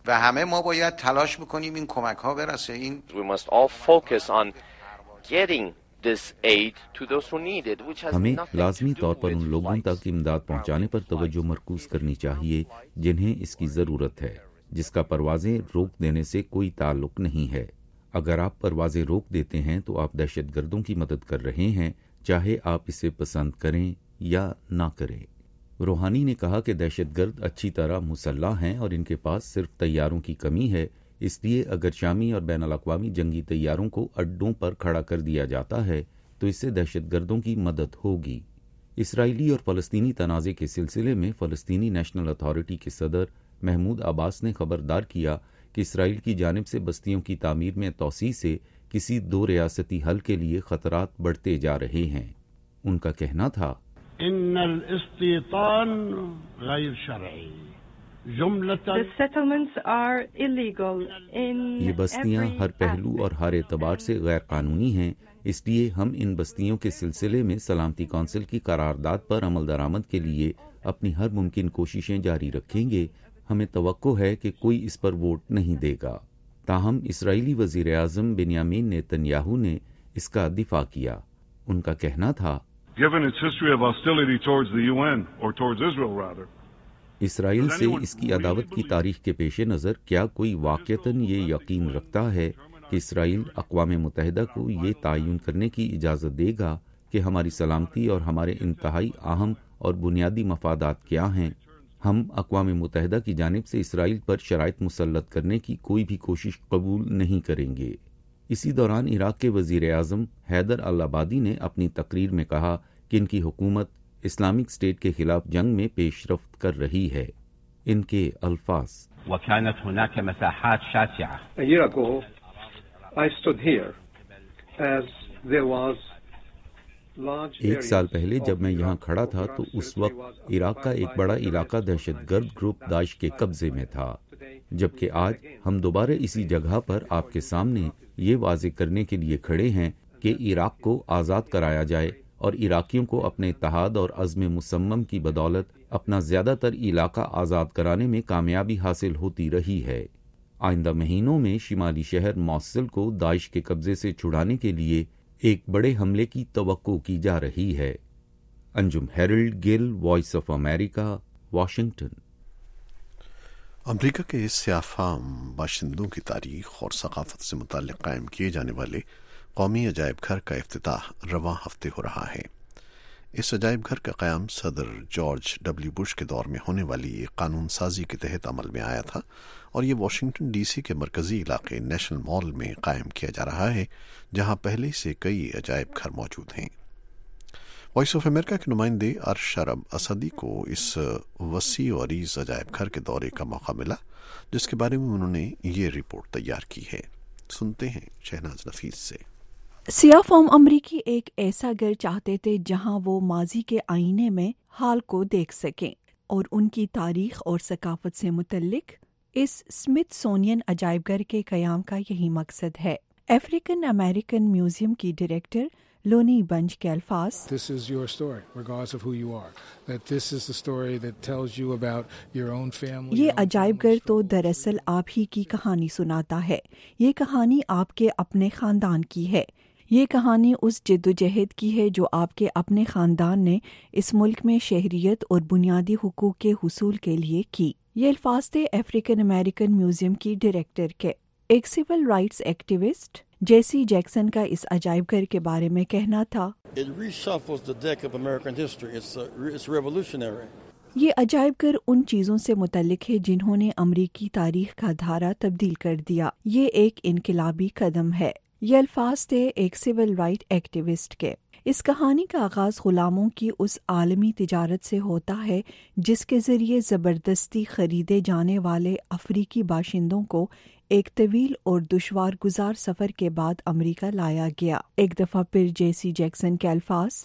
و همه ما باید تلاش بکنیم این کمک‌ها برسه. این We must all focus on getting this aid to those who need it, which has ہمیں nothing لازمی to do طور پر with ان لوگوں تک امداد پہنچانے پر توجہ مرکوز کرنی چاہیے جنہیں اس کی ضرورت ہے، جس کا پروازیں روک دینے سے کوئی تعلق نہیں ہے۔ اگر آپ پروازیں روک دیتے ہیں تو آپ دہشت گردوں کی مدد کر رہے ہیں، چاہے آپ اسے پسند کریں یا نہ کریں۔ روحانی نے کہا کہ دہشت گرد اچھی طرح مسلح ہیں اور ان کے پاس صرف طیاروں کی کمی ہے، اس لیے اگر شامی اور بین الاقوامی جنگی طیاروں کو اڈوں پر کھڑا کر دیا جاتا ہے تو اس سے دہشت گردوں کی مدد ہوگی۔ اسرائیلی اور فلسطینی تنازع کے سلسلے میں فلسطینی نیشنل اتھارٹی کے صدر محمود عباس نے خبردار کیا کہ اسرائیل کی جانب سے بستیوں کی تعمیر میں توسیع سے کسی دو ریاستی حل کے لیے خطرات بڑھتے جا رہے ہیں۔ ان کا کہنا تھا ان الاستيطان غیر شرعی The settlements are illegal in یہ بستیاں ہر پہلو اور ہر اعتبار سے غیر قانونی ہیں، اس لیے ہم ان بستیوں کے سلسلے میں سلامتی کونسل کی قرارداد پر عمل درآمد کے لیے اپنی ہر ممکن کوششیں جاری رکھیں گے۔ ہمیں توقع ہے کہ کوئی اس پر ووٹ نہیں دے گا۔ تاہم اسرائیلی وزیر اعظم بنیامین نیتن نے اس کا دفاع کیا۔ ان کا کہنا تھا Given its history of hostility towards the UN, or towards Israel rather, اسرائیل سے اس کی عداوت کی تاریخ کے پیش نظر کیا کوئی واقعتاً یہ یقین رکھتا ہے کہ اسرائیل اقوام متحدہ کو یہ تعین کرنے کی اجازت دے گا کہ ہماری سلامتی اور ہمارے انتہائی اہم اور بنیادی مفادات کیا ہیں؟ ہم اقوام متحدہ کی جانب سے اسرائیل پر شرائط مسلط کرنے کی کوئی بھی کوشش قبول نہیں کریں گے۔ اسی دوران عراق کے وزیر اعظم حیدر العبادی نے اپنی تقریر میں کہا کہ ان کی حکومت اسلامک اسٹیٹ کے خلاف جنگ میں پیش رفت کر رہی ہے۔ ان کے الفاظ وكانت هناك مساحات شاسعة. A year ago, I stood here as there was large ایک سال پہلے جب میں یہاں کھڑا تھا تو اس وقت عراق کا ایک بڑا علاقہ دہشت گرد گروپ داعش کے قبضے میں تھا، جبکہ آج ہم دوبارہ اسی جگہ پر آپ کے سامنے یہ واضح کرنے کے لیے کھڑے ہیں کہ عراق کو آزاد کرایا جائے اور عراقیوں کو اپنے اتحاد اور عزم مصمم کی بدولت اپنا زیادہ تر علاقہ آزاد کرانے میں کامیابی حاصل ہوتی رہی ہے۔ آئندہ مہینوں میں شمالی شہر موصل کو داعش کے قبضے سے چھڑانے کے لیے ایک بڑے حملے کی توقع کی جا رہی ہے۔ Anjum Harold Gill, voice of America, Washington. America کے سیاہ فام باشندوں کی تاریخ اور ثقافت سے متعلق قائم کیے جانے والے قومی عجائب گھر کا افتتاح رواں ہفتے ہو رہا ہے۔ اس عجائب گھر کا قیام صدر جارج ڈبلیو بش کے دور میں ہونے والی ایک قانون سازی کے تحت عمل میں آیا تھا اور یہ واشنگٹن ڈی سی کے مرکزی علاقے نیشنل مال میں قائم کیا جا رہا ہے، جہاں پہلے سے کئی عجائب گھر موجود ہیں۔ وائس آف امریکہ کے نمائندے ارشرب اسدی کو اس وسیع و عریض عجائب گھر کے دورے کا موقع ملا، جس کے بارے میں انہوں نے یہ رپورٹ تیار کی ہے۔ سنتے ہیں شہناز نفیس سے۔ سیاہ فام امریکی ایک ایسا گھر چاہتے تھے جہاں وہ ماضی کے آئینے میں حال کو دیکھ سکیں اور ان کی تاریخ اور ثقافت سے متعلق اس اسمتھسونین عجائب گھر کے قیام کا یہی مقصد ہے۔ افریقن امریکن میوزیم کی ڈائریکٹر لونی بنچ کے الفاظ This is your story, regardless of who you are. That this is the story that tells you about your own family. یہ عجائب گھر تو دراصل آپ ہی کی کہانی سناتا ہے۔ یہ کہانی آپ کے اپنے خاندان کی ہے۔ یہ کہانی اس جدوجہد کی ہے جو آپ کے اپنے خاندان نے اس ملک میں شہریت اور بنیادی حقوق کے حصول کے لیے کی۔ یہ الفاظ تھے افریقن امریکن میوزیم کی ڈائریکٹر کے۔ ایک civil rights activist Jesse Jackson کا اس عجائب گھر کے بارے میں کہنا تھا، یہ عجائب گھر ان چیزوں سے متعلق ہے جنہوں نے امریکی تاریخ کا دھارا تبدیل کر دیا۔ یہ ایک انقلابی قدم ہے۔ یہ الفاظ تھے ایک سول رائٹ ایکٹیوسٹ کے۔ اس کہانی کا آغاز غلاموں کی اس عالمی تجارت سے ہوتا ہے جس کے ذریعے زبردستی خریدے جانے والے افریقی باشندوں کو ایک طویل اور دشوار گزار سفر کے بعد امریکہ لایا گیا۔ ایک دفعہ پھر جیسی جیکسن کے الفاظ،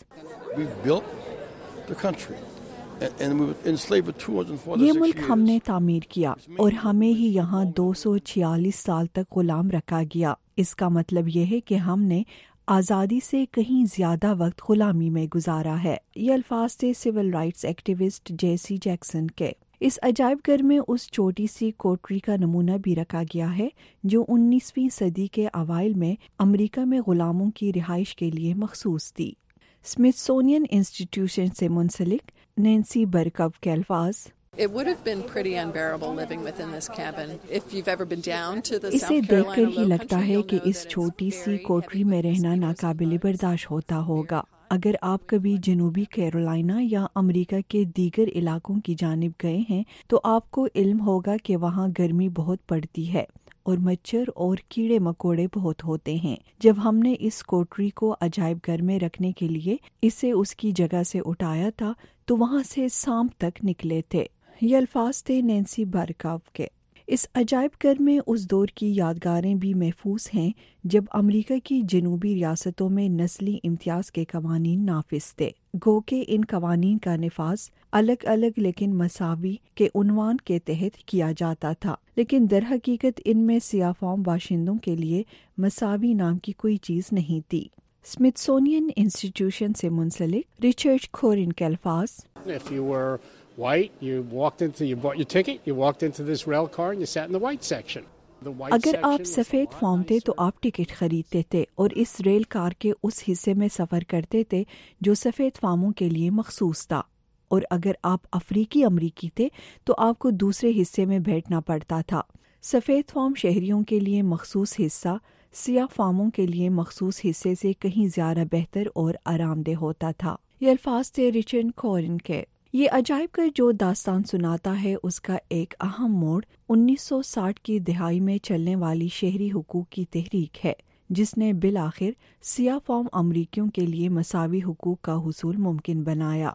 یہ ملک ہم نے تعمیر کیا اور ہمیں ہی یہاں 246 سال تک غلام رکھا گیا۔ اس کا مطلب یہ ہے کہ ہم نے آزادی سے کہیں زیادہ وقت غلامی میں گزارا ہے۔ یہ الفاظ تھے civil rights activist Jesse Jackson کے۔ اس عجائب گھر میں اس چھوٹی سی کوٹری کا نمونہ بھی رکھا گیا ہے جو 19ویں صدی کے اوائل میں امریکہ میں غلاموں کی رہائش کے لیے مخصوص تھی۔ اسمتھسونین انسٹیٹیوشن سے منسلک نینسی برکو کے الفاظ، اسے دیکھ کر ہی لگتا ہے کہ اس چھوٹی سی کوٹری میں رہنا ناقابل برداشت ہوتا ہوگا۔ اگر آپ کبھی جنوبی کیرولائنا یا امریکہ کے دیگر علاقوں کی جانب گئے ہیں تو آپ کو علم ہوگا کہ وہاں گرمی بہت پڑتی ہے اور مچھر اور کیڑے مکوڑے بہت ہوتے ہیں۔ جب ہم نے اس کوٹری کو عجائب گھر میں رکھنے کے لیے اسے اس کی جگہ سے اٹھایا تھا تو وہاں سے سانپ تک نکلے تھے۔ یہ الفاظ تھے نینسی بارکاو کے۔ اس عجائب گھر میں اس دور کی یادگاریں بھی محفوظ ہیں جب امریکہ کی جنوبی ریاستوں میں نسلی امتیاز کے قوانین نافذ تھے، گو کہ ان قوانین کا نفاذ الگ الگ لیکن مساوی کے عنوان کے تحت کیا جاتا تھا، لیکن در حقیقت ان میں سیاہ فام باشندوں کے لیے مساوی نام کی کوئی چیز نہیں تھی۔ اسمتھسونین انسٹیٹیوشن سے منسلک رچرڈ کورن کے الفاظ، اگر آپ سفید فام تھے تو آپ ٹکٹ خریدتے تھے اور اس ریل کار کے اس حصے میں سفر کرتے تھے جو سفید فاموں کے لیے مخصوص تھا، اور اگر آپ افریقی امریکی تھے تو آپ کو دوسرے حصے میں بیٹھنا پڑتا تھا۔ سفید فام شہریوں کے لیے مخصوص حصہ سیاہ فاموں کے لیے مخصوص حصے سے کہیں زیادہ بہتر اور آرام دہ ہوتا تھا۔ یہ الفاظ تھے رچرڈ کورن کے۔ یہ عجائب گھر جو داستان سناتا ہے اس کا ایک اہم موڑ 1960 کی دہائی میں چلنے والی شہری حقوق کی تحریک ہے، جس نے بالآخر سیاہ فام امریکیوں کے لیے مساوی حقوق کا حصول ممکن بنایا۔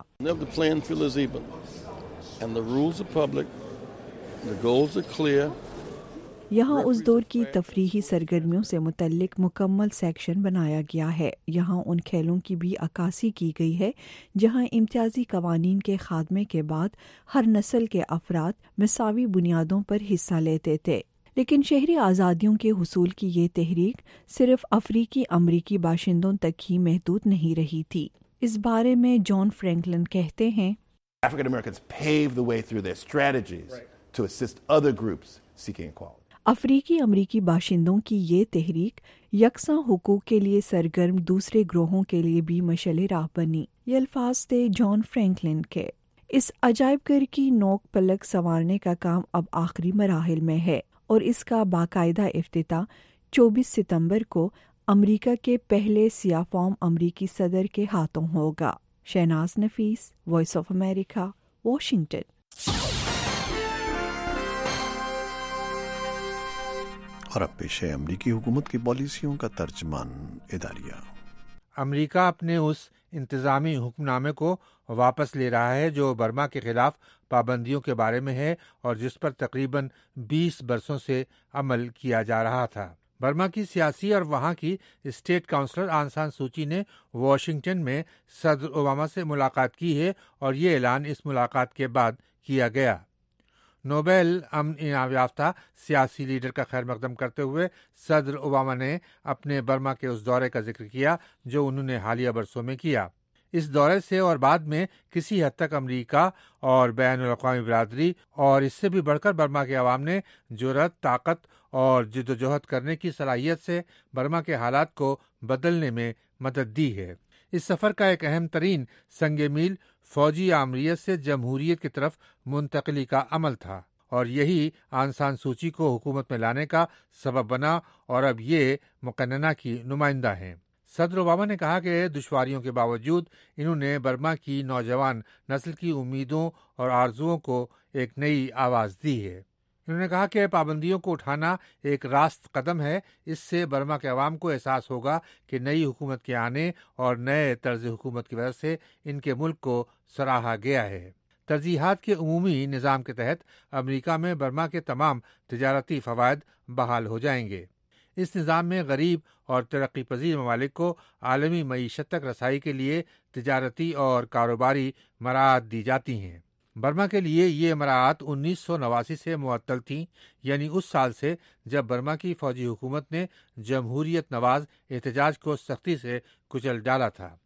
یہاں اس دور کی تفریحی سرگرمیوں سے متعلق مکمل سیکشن بنایا گیا ہے۔ یہاں ان کھیلوں کی بھی عکاسی کی گئی ہے جہاں امتیازی قوانین کے خاتمے کے بعد ہر نسل کے افراد مساوی بنیادوں پر حصہ لیتے تھے، لیکن شہری آزادیوں کے حصول کی یہ تحریک صرف افریقی امریکی باشندوں تک ہی محدود نہیں رہی تھی۔ اس بارے میں جان فرینکلن کہتے ہیں، African Americans paved the way through their strategies to assist other groups seeking equality. افریقی امریکی باشندوں کی یہ تحریک یکساں حقوق کے لیے سرگرم دوسرے گروہوں کے لیے بھی مشعل راہ بنی۔ یہ الفاظ تھے جان فرینکلن کے۔ اس عجائب گھر کی نوک پلک سنوارنے کا کام اب آخری مراحل میں ہے اور اس کا باقاعدہ افتتاح 24 ستمبر کو امریکہ کے پہلے سیاہ فام امریکی صدر کے ہاتھوں ہوگا۔ Shahnaz Nafees, voice of America, Washington. اور اب پیش ہے امریکی حکومت کی پالیسیوں کا ترجمان اداریہ۔ امریکہ اپنے اس انتظامی حکم نامے کو واپس لے رہا ہے جو برما کے خلاف پابندیوں کے بارے میں ہے اور جس پر تقریباً 20 برسوں سے عمل کیا جا رہا تھا۔ برما کی سیاسی اور وہاں کی اسٹیٹ کونسلر آنگ سان سوچی نے واشنگٹن میں صدر اوباما سے ملاقات کی ہے اور یہ اعلان اس ملاقات کے بعد کیا گیا۔ نوبل امن انعام یافتہ سیاسی لیڈر کا خیر مقدم کرتے ہوئے صدر اوباما نے اپنے برما کے اس دورے کا ذکر کیا جو انہوں نے حالیہ برسوں میں کیا۔ اس دورے سے اور بعد میں کسی حد تک امریکہ اور بین الاقوامی برادری اور اس سے بھی بڑھ کر برما کے عوام نے جرأت، طاقت اور جدوجہد کرنے کی صلاحیت سے برما کے حالات کو بدلنے میں مدد دی ہے۔ اس سفر کا ایک اہم ترین سنگ میل فوجی آمریت سے جمہوریت کی طرف منتقلی کا عمل تھا اور یہی آنگ سان سوچی کو حکومت میں لانے کا سبب بنا اور اب یہ مقننہ کی نمائندہ ہیں۔ صدر اوباما نے کہا کہ دشواریوں کے باوجود انہوں نے برما کی نوجوان نسل کی امیدوں اور آرزوؤں کو ایک نئی آواز دی ہے۔ انہوں نے کہا کہ پابندیوں کو اٹھانا ایک راست قدم ہے، اس سے برما کے عوام کو احساس ہوگا کہ نئی حکومت کے آنے اور نئے طرز حکومت کی وجہ سے ان کے ملک کو سراہا گیا ہے۔ ترجیحات کے عمومی نظام کے تحت امریکہ میں برما کے تمام تجارتی فوائد بحال ہو جائیں گے۔ اس نظام میں غریب اور ترقی پذیر ممالک کو عالمی معیشت تک رسائی کے لیے تجارتی اور کاروباری مراعات دی جاتی ہیں۔ برما کے لیے یہ مراعات 1989 سے معطل تھیں، یعنی اس سال سے جب برما کی فوجی حکومت نے جمہوریت نواز احتجاج کو سختی سے کچل ڈالا تھا۔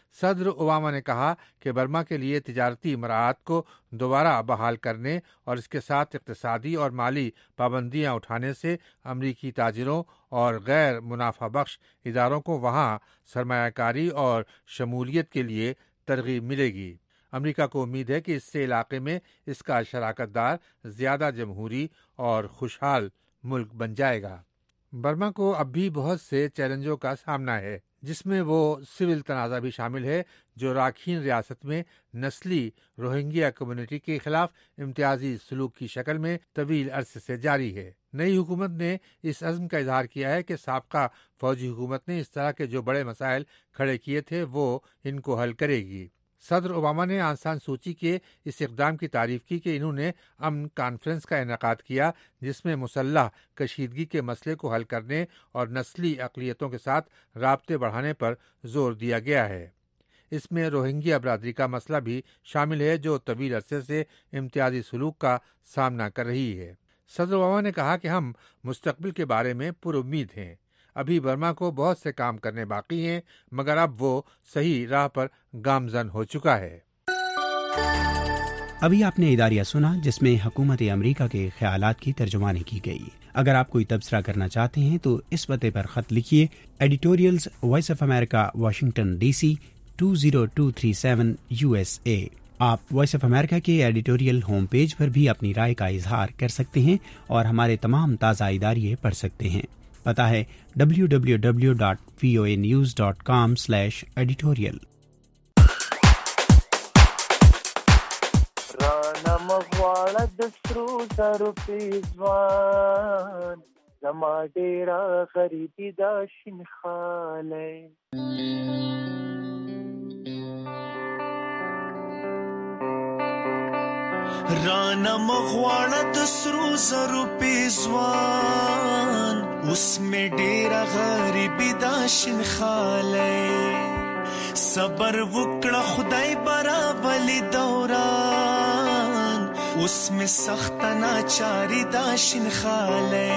सदर ओबामा ने कहा कि बर्मा के लिए तिजारती मराहत को दोबारा बहाल करने और इसके साथ इक्तिसादी और माली पाबंदियां उठाने से अमरीकी ताजिरों और गैर मुनाफा बख्श इदारों को वहां सरमायाकारी और शमूलियत के लिए तरगीब मिलेगी। अमरीका को उम्मीद है कि इससे इलाके में इसका शराकतदार ज्यादा जमहूरी और खुशहाल मुल्क बन जाएगा। बर्मा को अब भी बहुत से चैलेंजों का सामना है, जिसमें वो सिविल तनाज़ा भी शामिल है जो राखीन रियासत में नस्ली रोहिंग्या कम्युनिटी के खिलाफ इम्तियाजी सलूक की शक्ल में तवील अरसे से जारी है। नई हुकूमत ने इस अज़्म का इजहार किया है कि साबका फौजी हुकूमत ने इस तरह के जो बड़े मसाइल खड़े किए थे वो इनको हल करेगी। सदर ओबामा ने आंग सान सूची के इस इक़दाम की तारीफ की कि इन्होंने अमन कॉन्फ्रेंस का इनेकाद किया जिसमें मुसल्लह कशीदगी के मसले को हल करने और नस्ली अक़लियतों के साथ राब्ते बढ़ाने पर जोर दिया गया है। इसमें रोहिंग्या बरादरी का मसला भी शामिल है जो तवील अरसे से इम्तियाजी सलूक का सामना कर रही है। सदर ओबामा ने कहा कि हम मुस्तकबिल के बारे में पुरुम्मीद हैं। अभी बर्मा को बहुत से काम करने बाकी हैं, मगर अब वो सही राह पर गामजन हो चुका है। अभी आपने इदारिया सुना जिसमें हुकूमत अमरीका के ख्यालात की तर्जुमानी की गई। अगर आप कोई तबसरा करना चाहते हैं तो इस पते पर खत लिखिए, editorials voice of America, Washington DC 20237 USA। आप वॉइस ऑफ अमेरिका के एडिटोरियल होम पेज पर भी अपनी राय का इजहार कर सकते हैं और हमारे तमाम ताज़ा इदारिये पढ़ सकते हैं। पता है www.voanews.com/editorial। رانا مغواړه د سرو زرو پیزوان اوس می ډیره غریبی دا شین خاله صبر وکړه خدای برابلی دوران اوس می سخت ناچاری دا شین خاله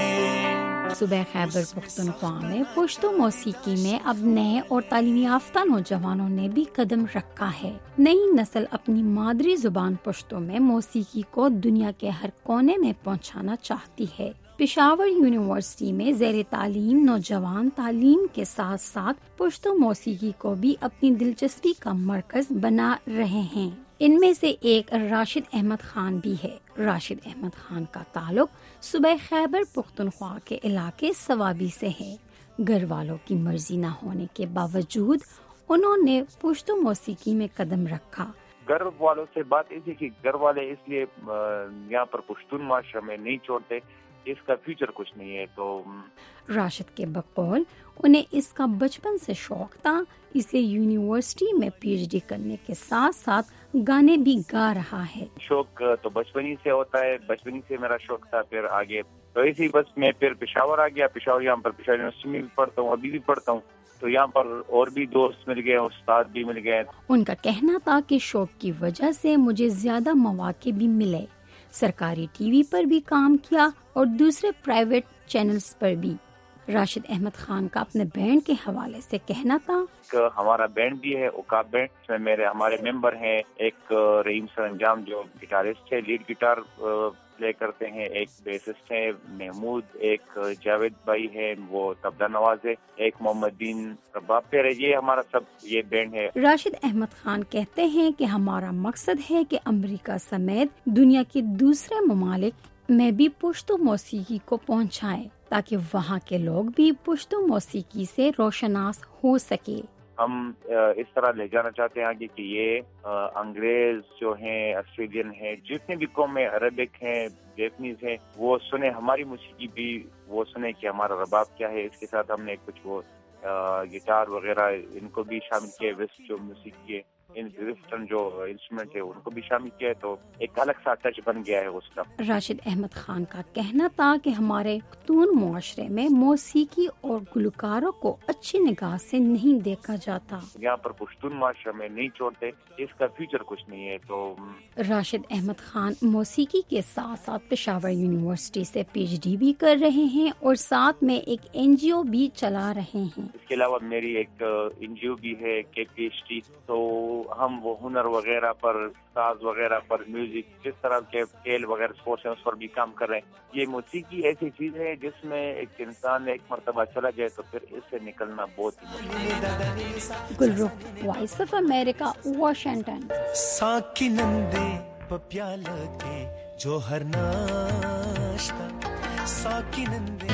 صوبہ خیبر پختونخوا میں پشتو موسیقی میں اب نئے اور تعلیم یافتہ نوجوانوں نے بھی قدم رکھا ہے۔ نئی نسل اپنی مادری زبان پشتو میں موسیقی کو دنیا کے ہر کونے میں پہنچانا چاہتی ہے۔ پشاور یونیورسٹی میں زیر تعلیم نوجوان تعلیم کے ساتھ ساتھ پشتو موسیقی کو بھی اپنی دلچسپی کا مرکز بنا رہے ہیں۔ ان میں سے ایک راشد احمد خان بھی ہے۔ راشد احمد خان کا تعلق صوبہ خیبر پختونخوا کے علاقے سوابی سے ہے۔ گھر والوں کی مرضی نہ ہونے کے باوجود انہوں نے پشتو موسیقی میں قدم رکھا۔ گھر والوں سے بات ایسی کہ گھر والے اس لیے یہاں پر پشتون معاشرے میں نہیں چھوڑتے، اس کا فیوچر کچھ نہیں ہے۔ تو راشد کے بقول انہیں اس کا بچپن سے شوق تھا، اس لیے یونیورسٹی میں PhD کرنے کے ساتھ ساتھ گانے بھی گا رہا ہے۔ شوق تو بچپن ہی سے ہوتا ہے، بچپن ہی سے میرا شوق تھا، پھر آگے تو ایسے ہی بس میں پھر پشاور آ گیا۔ پشاور یہاں پر پشاور یونیورسٹی میں بھی پڑھتا ہوں، ابھی بھی پڑھتا ہوں، تو یہاں پر اور بھی دوست مل گئے، استاد بھی مل گئے۔ ان کا کہنا تھا کہ شوق کی وجہ سے مجھے زیادہ مواقع بھی ملے، سرکاری TV پر بھی کام کیا اور دوسرے پرائیویٹ چینلز پر بھی۔ راشد احمد خان کا اپنے بینڈ کے حوالے سے کہنا تھا کہ ہمارا بینڈ بھی ہے اوقاف بینڈ، اس میں ہمارے ممبر ہیں، ایک رحیم سرانجام جو گٹارسٹ ہے، لیڈ گٹار پلے کرتے ہیں، ایک بیسسٹ ہے محمود، ایک جاوید بھائی ہے وہ طبلہ نواز ہے، ایک محمد دین رباب پہ ہے، یہ ہمارا سب یہ بینڈ ہے۔ راشد احمد خان کہتے ہیں کہ ہمارا مقصد ہے کہ امریکہ سمیت دنیا کے دوسرے ممالک میں بھی پشتو موسیقی کو پہنچائیں تاکہ وہاں کے لوگ بھی پشتو موسیقی سے روشناس ہو سکے۔ ہم اس طرح لے جانا چاہتے ہیں آگے کہ یہ انگریز جو ہیں، آسٹریلین ہیں، جتنے بھی قوم میں عربک ہیں، جیپنیز ہیں، وہ سنیں ہماری موسیقی بھی، وہ سنیں کہ ہمارا رباب کیا ہے۔ اس کے ساتھ ہم نے کچھ وہ گٹار وغیرہ ان کو بھی شامل کیے، ویسٹ جو موسیقی ہے वेस्टर्न जो इंस्ट्रूमेंट है उनको भी शामिल किया है, तो एक अलग सा टच बन गया है उसका। राशिद अहमद खान का कहना था कि हमारे पख्तून मुआशरे में मौसीकी और गुलकारों को अच्छी निगाह से नहीं देखा जाता। यहाँ पर पश्तून मुआशरे में नहीं छोड़ते, इसका फ्यूचर कुछ नहीं है। तो राशिद अहमद खान मौसीकी के साथ साथ पेशावर यूनिवर्सिटी से PhD भी कर रहे हैं और साथ में एक NGO भी चला रहे हैं। इसके अलावा मेरी एक NGO भी है KPHT, तो हम वो हुनर वगैरह पर, साज वगैरह पर, म्यूजिक जिस तरह के खेल वगैरह स्पोर्ट्स हैं उस पर भी काम कर रहे हैं। ये मौसीकी ऐसी चीज है जिसमें एक इंसान एक मर्तबा चला जाए तो फिर इससे निकलना बहुत ही मुश्किल है। Gulrukh, voice of America, Washington. साकी नंदे प्याल के जो हर नाश्ता साकी नंदे।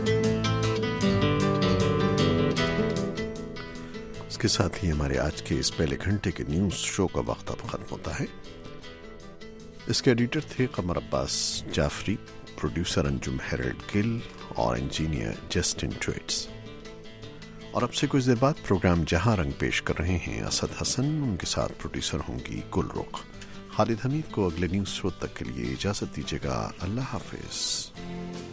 इसके साथ ही हमारे आज के इस पहले घंटे के न्यूज शो का वक्त अब खत्म होता है। इसके एडिटर थे कमर अब्बास जाफरी, प्रोड्यूसर अंजुम हेरल्ड गिल और इंजीनियर जस्टिन ट्वेट्स। और अब से कुछ देर बाद प्रोग्राम जहां रंग पेश कर रहे हैं असद हसन, उनके साथ प्रोड्यूसर होंगी गुलरुख। खालिद हमीद को अगले न्यूज शो तक के लिए इजाजत दीजिएगा। अल्लाह हाफिज।